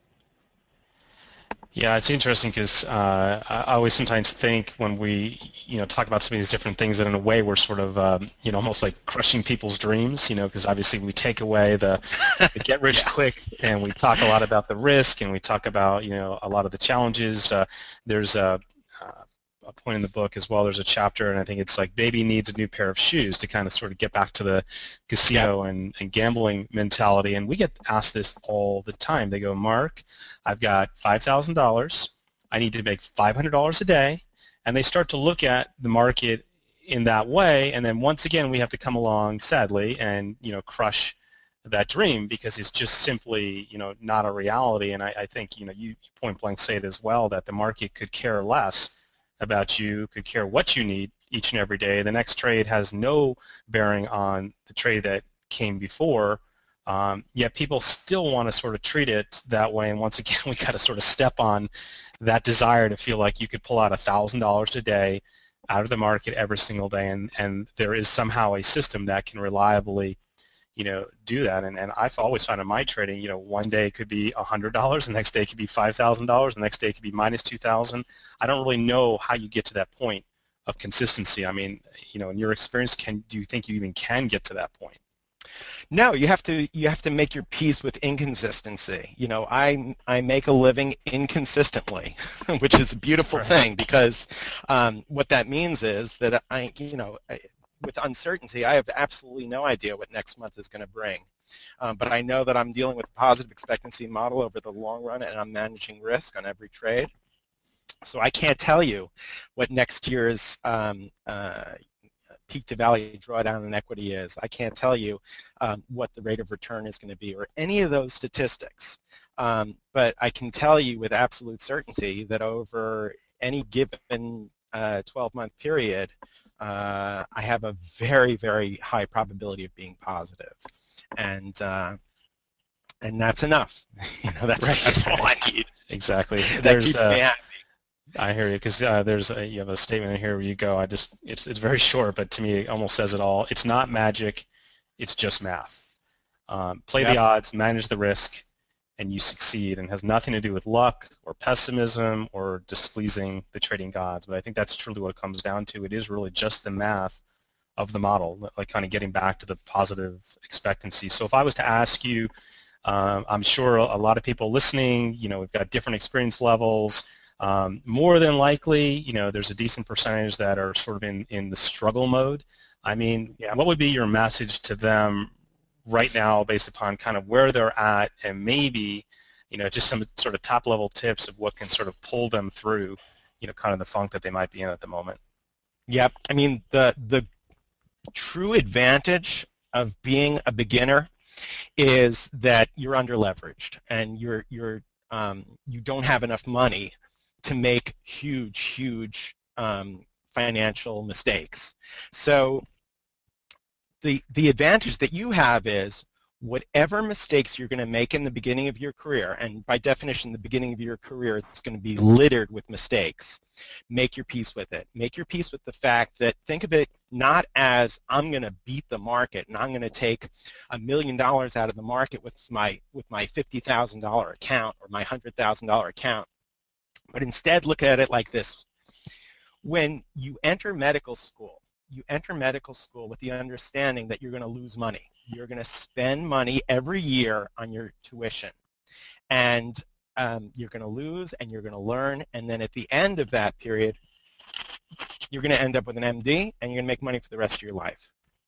Yeah, it's interesting because uh, I always sometimes think when we, you know, talk about some of these different things that in a way we're sort of, um, you know, almost like crushing people's dreams, you know, because obviously we take away the, the get rich Yeah. quick, and we talk a lot about the risk, and we talk about, you know, a lot of the challenges. Uh, there's a, a point in the book as well. There's a chapter, and I think it's like baby needs a new pair of shoes to kind of sort of get back to the casino yeah. and, and gambling mentality. And we get asked this all the time. They go, Mark, I've got five thousand dollars. I need to make five hundred dollars a day. And they start to look at the market in that way. And then once again, we have to come along, sadly, and, you know, crush that dream because it's just simply, you know, not a reality. And I, I think, you know, you point blank say it as well, that the market could care less about you, could care what you need each and every day. The next trade has no bearing on the trade that came before, um, yet people still want to sort of treat it that way. And once again, we got to sort of step on that desire to feel like you could pull out one thousand dollars a day out of the market every single day, and, and there is somehow a system that can reliably, you know, do that. And, and I've always found in my trading, you know, one day it could be one hundred dollars, the next day it could be five thousand dollars, the next day it could be minus two thousand dollars. I don't really know how you get to that point of consistency. I mean, you know, in your experience, can do you think you even can get to that point? No, you have to you have to make your peace with inconsistency. You know, I I make a living inconsistently, which is a beautiful right. thing because um, what that means is that I, you know, I, with uncertainty, I have absolutely no idea what next month is going to bring. Um, but I know that I'm dealing with a positive expectancy model over the long run, and I'm managing risk on every trade. So I can't tell you what next year's um, uh, peak to valley drawdown in equity is. I can't tell you um, what the rate of return is going to be or any of those statistics. Um, but I can tell you with absolute certainty that over any given uh, twelve-month period, uh, I have a very, very high probability of being positive. And uh, and that's enough. You know, that's, right. that's all I need. Exactly. That There's, keeps uh, me happy. I hear you, because uh, there's a, you have a statement in here where you go, I just, it's, it's very short, but to me it almost says it all. It's not magic, it's just math. Um, play yep. the odds, manage the risk, and you succeed, and has nothing to do with luck or pessimism or displeasing the trading gods. But I think that's truly what it comes down to. It is really just the math of the model, like kind of getting back to the positive expectancy. So if I was to ask you, um, I'm sure a lot of people listening, you know, we've got different experience levels. Um, more than likely, you know, there's a decent percentage that are sort of in, in the struggle mode. I mean, yeah. what would be your message to them right now based upon kind of where they're at, and maybe, you know, just some sort of top level tips of what can sort of pull them through, you know, kind of the funk that they might be in at the moment? Yep. I mean, the, the true advantage of being a beginner is that you're under leveraged and you're, you're, um, you don't have enough money to make huge, huge um, financial mistakes. So the, the advantage that you have is whatever mistakes you're going to make in the beginning of your career, and by definition, the beginning of your career is going to be littered with mistakes, make your peace with it. Make your peace with the fact that, think of it not as I'm going to beat the market and I'm going to take a million dollars out of the market with my, with my fifty thousand dollar account or my one hundred thousand dollar account. But instead, look at it like this. When you enter medical school, you enter medical school with the understanding that you're going to lose money. You're going to spend money every year on your tuition. And um, you're going to lose and you're going to learn. And then at the end of that period, you're going to end up with an M D and you're going to make money for the rest of your life.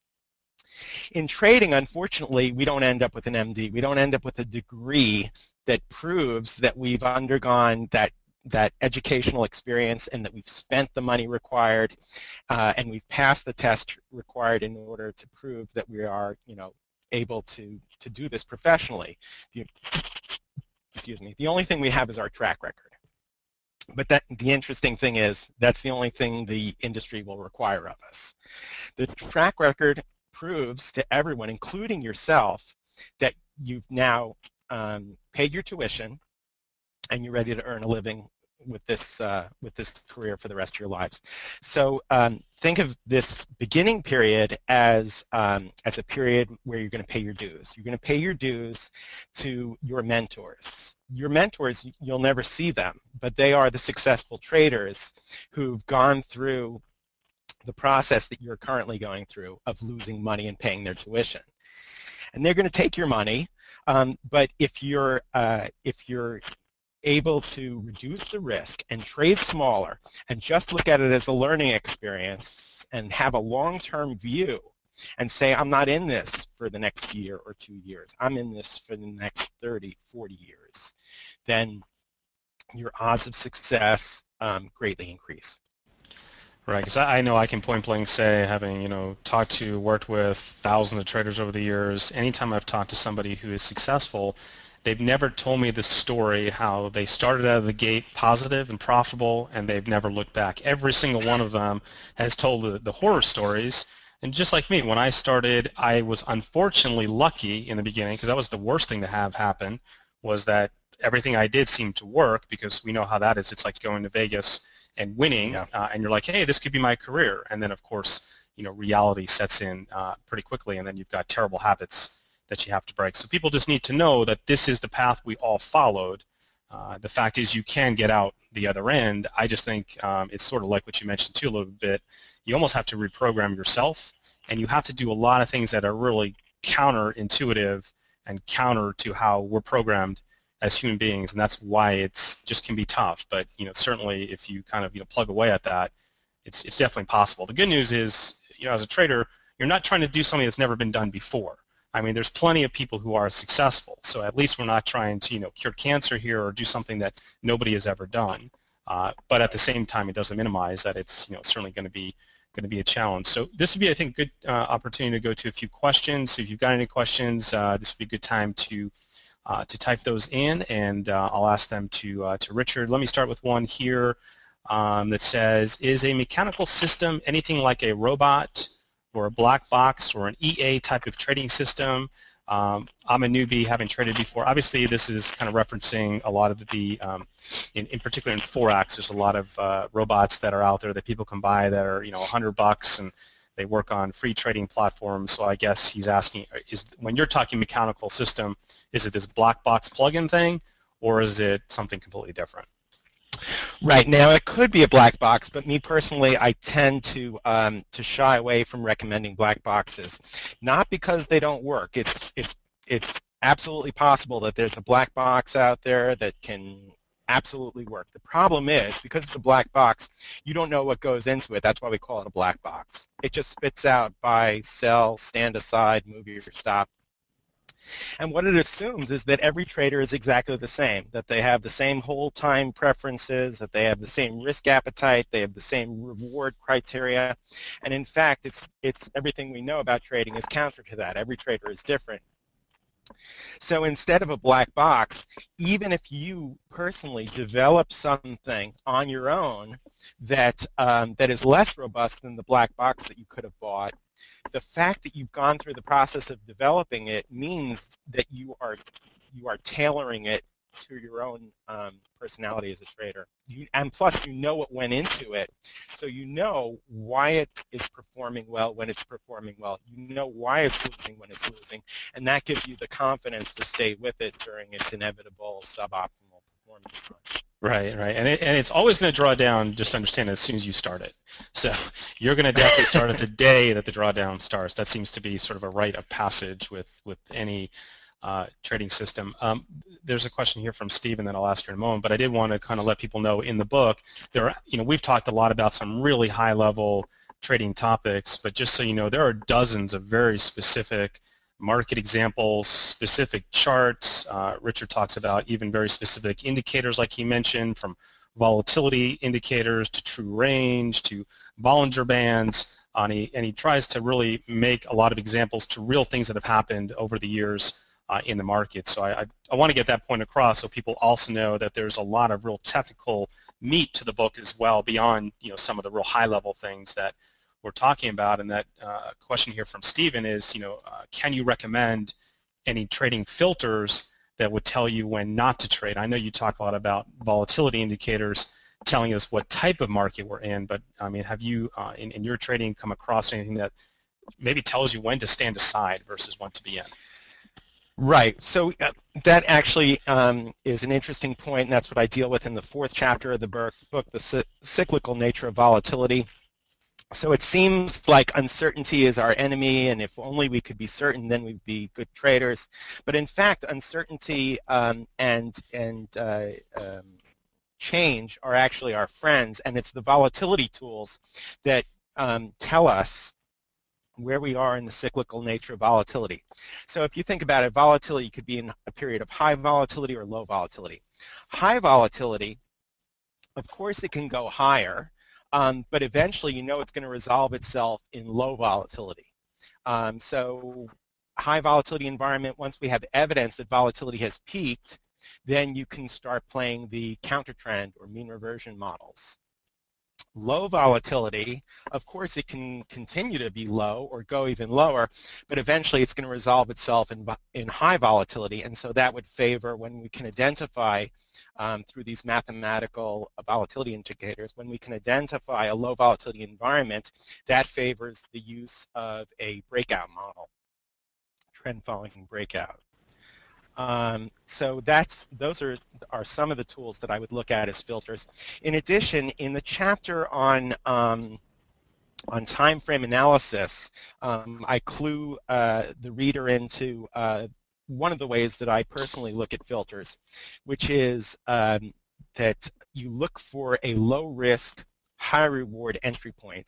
In trading, unfortunately, we don't end up with an M D. We don't end up with a degree that proves that we've undergone that that educational experience and that we've spent the money required uh, and we've passed the test required in order to prove that we are, you know, able to, to do this professionally. The, excuse me. The only thing we have is our track record. But that, the interesting thing is that's the only thing the industry will require of us. The track record proves to everyone, including yourself, that you've now um, paid your tuition and you're ready to earn a living with this uh, with this career for the rest of your lives. So um, think of this beginning period as um, as a period where you're going to pay your dues. You're going to pay your dues to your mentors. Your mentors, you'll never see them, but they are the successful traders who've gone through the process that you're currently going through of losing money and paying their tuition. And they're going to take your money, um, but if you're uh, if you're able to reduce the risk and trade smaller and just look at it as a learning experience and have a long-term view and say, I'm not in this for the next year or two years, I'm in this for the next thirty, forty years, then your odds of success um, greatly increase. Right, because I know I can point blank say, having you know talked to, worked with thousands of traders over the years, anytime I've talked to somebody who is successful, they've never told me the story how they started out of the gate positive and profitable, and they've never looked back. Every single one of them has told the, the horror stories. And just like me, when I started, I was unfortunately lucky in the beginning, because that was the worst thing to have happen, was that everything I did seemed to work, because we know how that is. It's like going to Vegas and winning, yeah. uh, and you're like, hey, this could be my career. And then, of course, you know, reality sets in uh, pretty quickly, and then you've got terrible habits that you have to break. So people just need to know that this is the path we all followed. Uh, the fact is you can get out the other end. I just think um, it's sort of like what you mentioned too a little bit. You almost have to reprogram yourself, and you have to do a lot of things that are really counterintuitive and counter to how we're programmed as human beings, and that's why it's just can be tough. But you know, certainly if you kind of you know plug away at that, it's it's definitely possible. The good news is, you know, as a trader, you're not trying to do something that's never been done before. I mean, there's plenty of people who are successful, so at least we're not trying to, you know, cure cancer here or do something that nobody has ever done. Uh, but at the same time, it doesn't minimize that it's, you know, certainly going to be going to be a challenge. So this would be, I think, a good uh, opportunity to go to a few questions. So if you've got any questions, uh, this would be a good time to uh, to type those in, and uh, I'll ask them to uh, to Richard. Let me start with one here um, that says, "Is a mechanical system anything like a robot, or a black box, or an E A type of trading system?" Um, I'm a newbie, haven't traded before. Obviously, this is kind of referencing a lot of the, um, in, in particular in Forex, there's a lot of uh, robots that are out there that people can buy that are, you know, a hundred bucks, and they work on free trading platforms. So I guess he's asking, is when you're talking mechanical system, is it this black box plug-in thing, or is it something completely different? Right. Now, it could be a black box, but me personally, I tend to um, to shy away from recommending black boxes, not because they don't work. It's it's it's absolutely possible that there's a black box out there that can absolutely work. The problem is, because it's a black box, you don't know what goes into it. That's why we call it a black box. It just spits out buy, sell, stand aside, move your stop. And what it assumes is that every trader is exactly the same, that they have the same hold time preferences, that they have the same risk appetite, they have the same reward criteria. And in fact, it's, it's everything we know about trading is counter to that. Every trader is different. So instead of a black box, even if you personally develop something on your own that, um, that is less robust than the black box that you could have bought, the fact that you've gone through the process of developing it means that you are you are tailoring it to your own um, personality as a trader. You, and plus, you know what went into it, so you know why it is performing well when it's performing well. You know why it's losing when it's losing, and that gives you the confidence to stay with it during its inevitable suboptimal performance time. Right, right, and it, and it's always going to draw down. Just understand as soon as you start it. So you're going to definitely start at the day that the drawdown starts. That seems to be sort of a rite of passage with with any uh, trading system. Um, there's a question here from Stephen that I'll ask you in a moment, but I did want to kind of let people know in the book there are, you know, we've talked a lot about some really high-level trading topics, but just so you know, there are dozens of very specific market examples, specific charts. Uh, Richard talks about even very specific indicators like he mentioned, from volatility indicators to true range to Bollinger Bands. and he, and he tries to really make a lot of examples to real things that have happened over the years uh, in the market. So I, I, I want to get that point across so people also know that there's a lot of real technical meat to the book as well, beyond you know some of the real high-level things that we're talking about. And that uh, question here from Stephen is, you know, uh, can you recommend any trading filters that would tell you when not to trade? I know you talk a lot about volatility indicators telling us what type of market we're in, but I mean, have you, uh, in, in your trading, come across anything that maybe tells you when to stand aside versus when to be in? Right. So uh, that actually um, is an interesting point, and that's what I deal with in the fourth chapter of the book, the cyclical nature of volatility. So it seems like uncertainty is our enemy, and if only we could be certain, then we'd be good traders. But in fact, uncertainty um, and and uh, um, change are actually our friends, and it's the volatility tools that um, tell us where we are in the cyclical nature of volatility. So if you think about it, volatility could be in a period of high volatility or low volatility. High volatility, of course it can go higher, um, but eventually you know it's going to resolve itself in low volatility. Um, so high volatility environment, once we have evidence that volatility has peaked, then you can start playing the counter trend or mean reversion models. Low volatility, of course it can continue to be low or go even lower, but eventually it's going to resolve itself in, in high volatility, and so that would favor when we can identify um, through these mathematical volatility indicators, when we can identify a low volatility environment, that favors the use of a breakout model, trend following breakout. Um, so that's, those are, are some of the tools that I would look at as filters. In addition, in the chapter on, um, on time frame analysis, um, I clue uh, the reader into uh, one of the ways that I personally look at filters, which is um, that you look for a low-risk, high-reward entry point.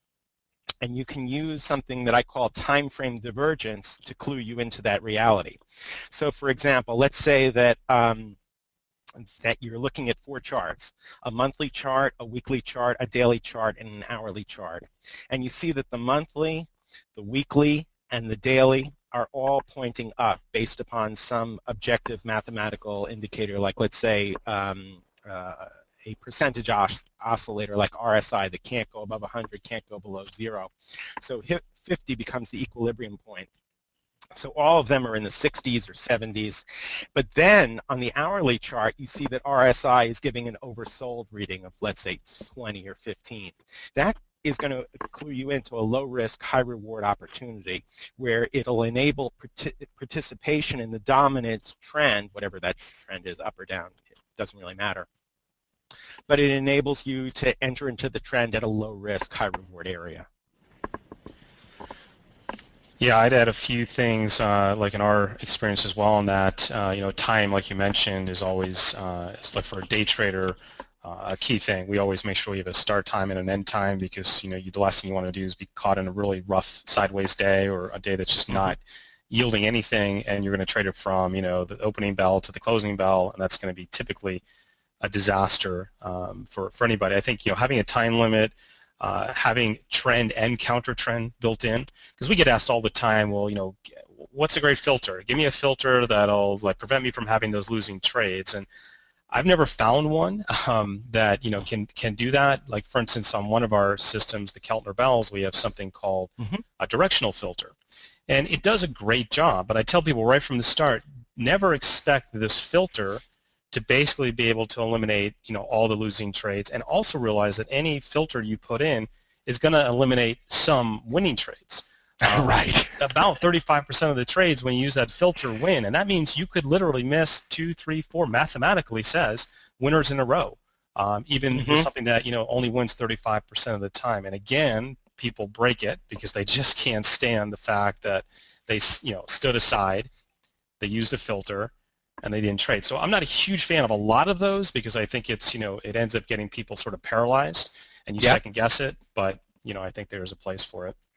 And you can use something that I call time frame divergence to clue you into that reality. So for example, let's say that, um, that you're looking at four charts, a monthly chart, a weekly chart, a daily chart, and an hourly chart. And you see that the monthly, the weekly, and the daily are all pointing up based upon some objective mathematical indicator, like let's say um, uh, a percentage os oscillator like R S I that can't go above one hundred, can't go below zero. So fifty becomes the equilibrium point. So all of them are in the sixties or seventies. But then on the hourly chart, you see that R S I is giving an oversold reading of, let's say, twenty or fifteen. That is going to clue you into a low-risk, high-reward opportunity where it'll enable participation in the dominant trend, whatever that trend is, up or down. It doesn't really matter. But it enables you to enter into the trend at a low-risk, high-reward area. Yeah, I'd add a few things, uh, like in our experience as well, on that. Uh, you know, time, like you mentioned, is always, uh, it's like for a day trader, uh, a key thing. We always make sure we have a start time and an end time because, you know, you, the last thing you want to do is be caught in a really rough sideways day or a day that's just not yielding anything, and you're going to trade it from, you know, the opening bell to the closing bell, and that's going to be typically a disaster um, for, for anybody. I think, you know, having a time limit, uh, having trend and counter trend built in, because we get asked all the time, well, you know, what's a great filter? Give me a filter that'll like prevent me from having those losing trades. And I've never found one um, that, you know, can can do that. Like, for instance, on one of our systems, the Keltner bells, we have something called mm-hmm. a directional filter. And it does a great job, but I tell people right from the start, never expect this filter to basically be able to eliminate, you know, all the losing trades, and also realize that any filter you put in is going to eliminate some winning trades. Um, right. About thirty-five percent of the trades when you use that filter win, and that means you could literally miss two, three, four, mathematically says, winners in a row, um, even mm-hmm. with something that, you know, only wins thirty-five percent of the time. And again, people break it because they just can't stand the fact that they, you know, stood aside, they used a filter, and they didn't trade. So I'm not a huge fan of a lot of those because I think it's, you know, it ends up getting people sort of paralyzed and you yep. second guess it, but, you know, I think there's a place for it.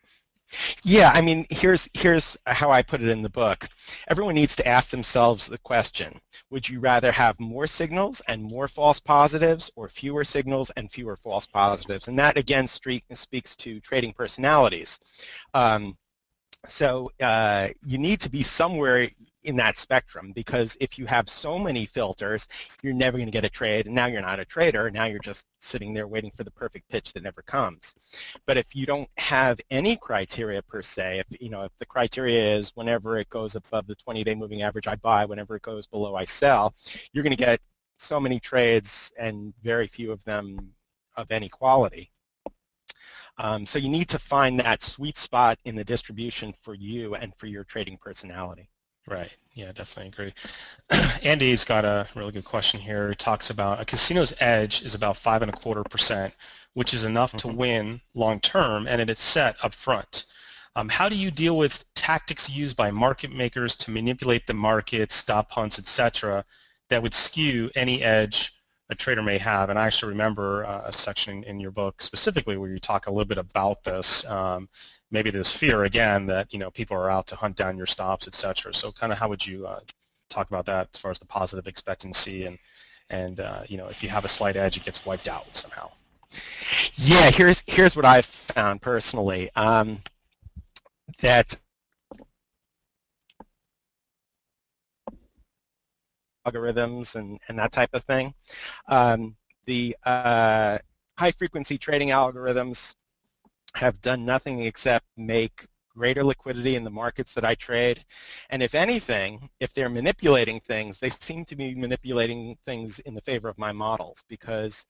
Yeah, I mean, here's here's how I put it in the book. Everyone needs to ask themselves the question, would you rather have more signals and more false positives, or fewer signals and fewer false positives? And that, again, streak, speaks to trading personalities. Um, so uh, you need to be somewhere in that spectrum, because if you have so many filters, you're never going to get a trade, and now you're not a trader. Now you're just sitting there waiting for the perfect pitch that never comes. But if you don't have any criteria per se, if you know if the criteria is whenever it goes above the twenty-day moving average, I buy; whenever it goes below, I sell, you're going to get so many trades and very few of them of any quality. Um, so you need to find that sweet spot in the distribution for you and for your trading personality. Right. Yeah, definitely agree. Andy's got a really good question here. He talks about a casino's edge is about five and a quarter percent, which is enough mm-hmm. to win long term, and it is set up front. Um, how do you deal with tactics used by market makers to manipulate the market, stop hunts, et cetera, that would skew any edge a trader may have? And I actually remember uh, a section in your book specifically where you talk a little bit about this. Um, maybe there's fear, again, that you know people are out to hunt down your stops, et cetera. So kind of how would you uh, talk about that as far as the positive expectancy and, and uh, you know, if you have a slight edge, it gets wiped out somehow? Yeah, here's, here's what I've found personally. Um, that algorithms and, and that type of thing. Um, the uh, high-frequency trading algorithms have done nothing except make greater liquidity in the markets that I trade. And if anything, if they're manipulating things, they seem to be manipulating things in the favor of my models, because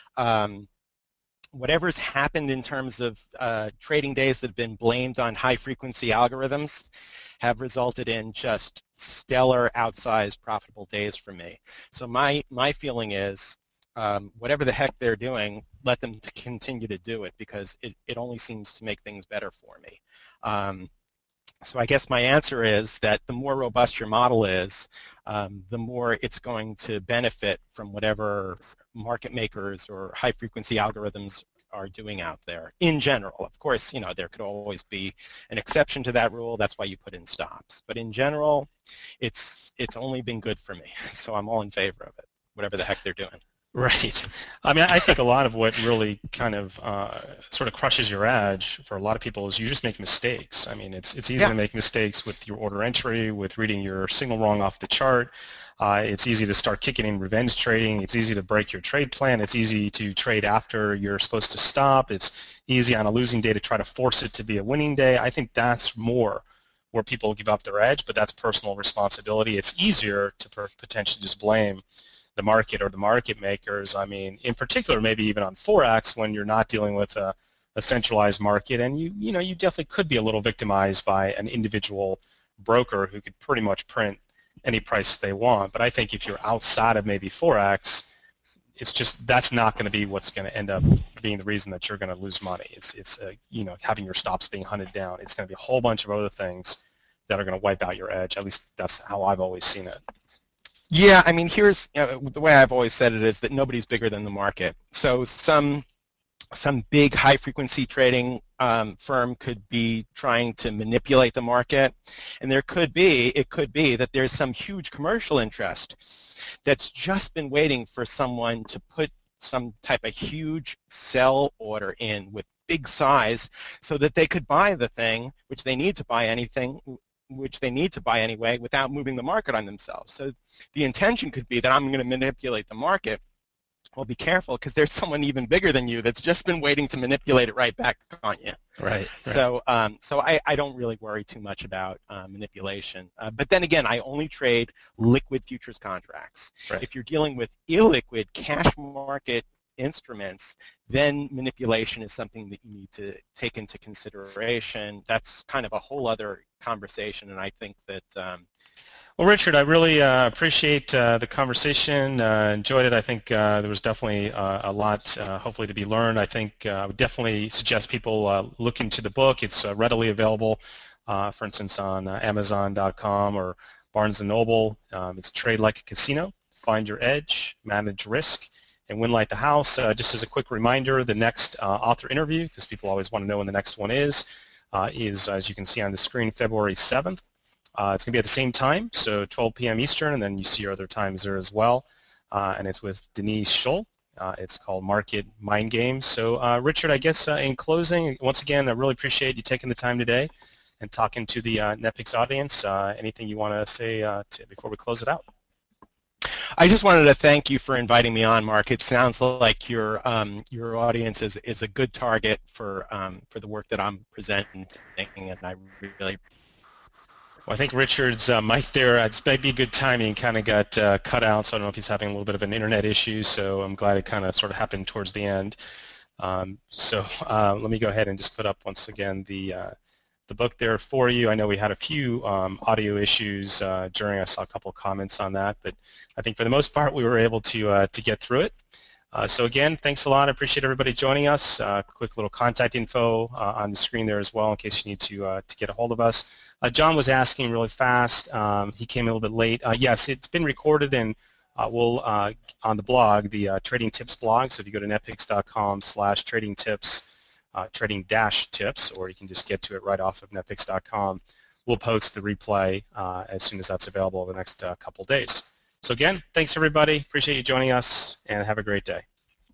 um, whatever's happened in terms of uh, trading days that have been blamed on high-frequency algorithms have resulted in just stellar, outsized, profitable days for me. So my, my feeling is, um, whatever the heck they're doing, let them to continue to do it, because it, it only seems to make things better for me. Um, so I guess my answer is that the more robust your model is, um, the more it's going to benefit from whatever market makers or high-frequency algorithms are doing out there in general. Of course, you know, there could always be an exception to that rule. That's why you put in stops. But in general, it's it's only been good for me. So I'm all in favor of it, whatever the heck they're doing. Right. I mean, I think a lot of what really kind of uh, sort of crushes your edge for a lot of people is you just make mistakes. I mean, it's it's easy yeah. to make mistakes with your order entry, with reading your signal wrong off the chart. Uh, it's easy to start kicking in revenge trading. It's easy to break your trade plan. It's easy to trade after you're supposed to stop. It's easy on a losing day to try to force it to be a winning day. I think that's more where people give up their edge, but that's personal responsibility. It's easier to potentially just blame the market or the market makers. I mean, in particular, maybe even on Forex when you're not dealing with a, a centralized market, and you you know you definitely could be a little victimized by an individual broker who could pretty much print any price they want. But I think if you're outside of maybe Forex, it's just that's not going to be what's going to end up being the reason that you're going to lose money. It's it's uh, you know having your stops being hunted down. It's going to be a whole bunch of other things that are going to wipe out your edge. At least that's how I've always seen it. Yeah, I mean, here's you know, the way I've always said it is that nobody's bigger than the market. So some some big high-frequency trading um, firm could be trying to manipulate the market, and there could be, it could be that there's some huge commercial interest that's just been waiting for someone to put some type of huge sell order in with big size so that they could buy the thing, which they need to buy anything, which they need to buy anyway, without moving the market on themselves. So the intention could be that I'm going to manipulate the market. Well, be careful, because there's someone even bigger than you that's just been waiting to manipulate it right back on you. Right. right. So, um, so I, I don't really worry too much about uh, manipulation. Uh, but then again, I only trade liquid futures contracts. Right. If you're dealing with illiquid cash market instruments, then manipulation is something that you need to take into consideration. That's kind of a whole other conversation, and I think that um, well, Richard, I really uh, appreciate uh, the conversation. Uh, enjoyed it. I think uh, there was definitely uh, a lot, uh, hopefully, to be learned. I think uh, I would definitely suggest people uh, look into the book. It's uh, readily available, uh, for instance, on uh, Amazon dot com or Barnes and Noble. Um, it's Trade Like a Casino, Find Your Edge, Manage Risk, and Win Like the House. Uh, just as a quick reminder, the next uh, author interview, because people always want to know when the next one is, uh, is, as you can see on the screen, February seventh. Uh, it's going to be at the same time, so twelve p m Eastern, and then you see your other times there as well. Uh, and it's with Denise Scholl. Uh, it's called Market Mind Games. So, uh, Richard, I guess uh, in closing, once again, I really appreciate you taking the time today and talking to the uh, Netpix audience. Uh, anything you want to say uh, to, before we close it out? I just wanted to thank you for inviting me on, Mark. It sounds like your um, your audience is is a good target for um, for the work that I'm presenting, and I really. Well, I think Richard's uh, mic there, uh, it's maybe good timing, kind of got uh, cut out, so I don't know if he's having a little bit of an internet issue, so I'm glad it kind of sort of happened towards the end. Um, so uh, let me go ahead and just put up once again the uh, the book there for you. I know we had a few um, audio issues uh, during, I saw a couple of comments on that, but I think for the most part we were able to, uh, to get through it. Uh, so again, thanks a lot. I appreciate everybody joining us. Uh, quick little contact info uh, on the screen there as well in case you need to, uh, to get a hold of us. Uh, John was asking really fast. Um, he came a little bit late. Uh, yes, it's been recorded and uh, we'll, uh, on the blog, the uh, Trading Tips blog, so if you go to netpix.com slash trading tips, Uh, trading dash tips, or you can just get to it right off of netpix dot com. We'll post the replay uh, as soon as that's available over the next uh, couple days. So again, thanks everybody. Appreciate you joining us, and have a great day.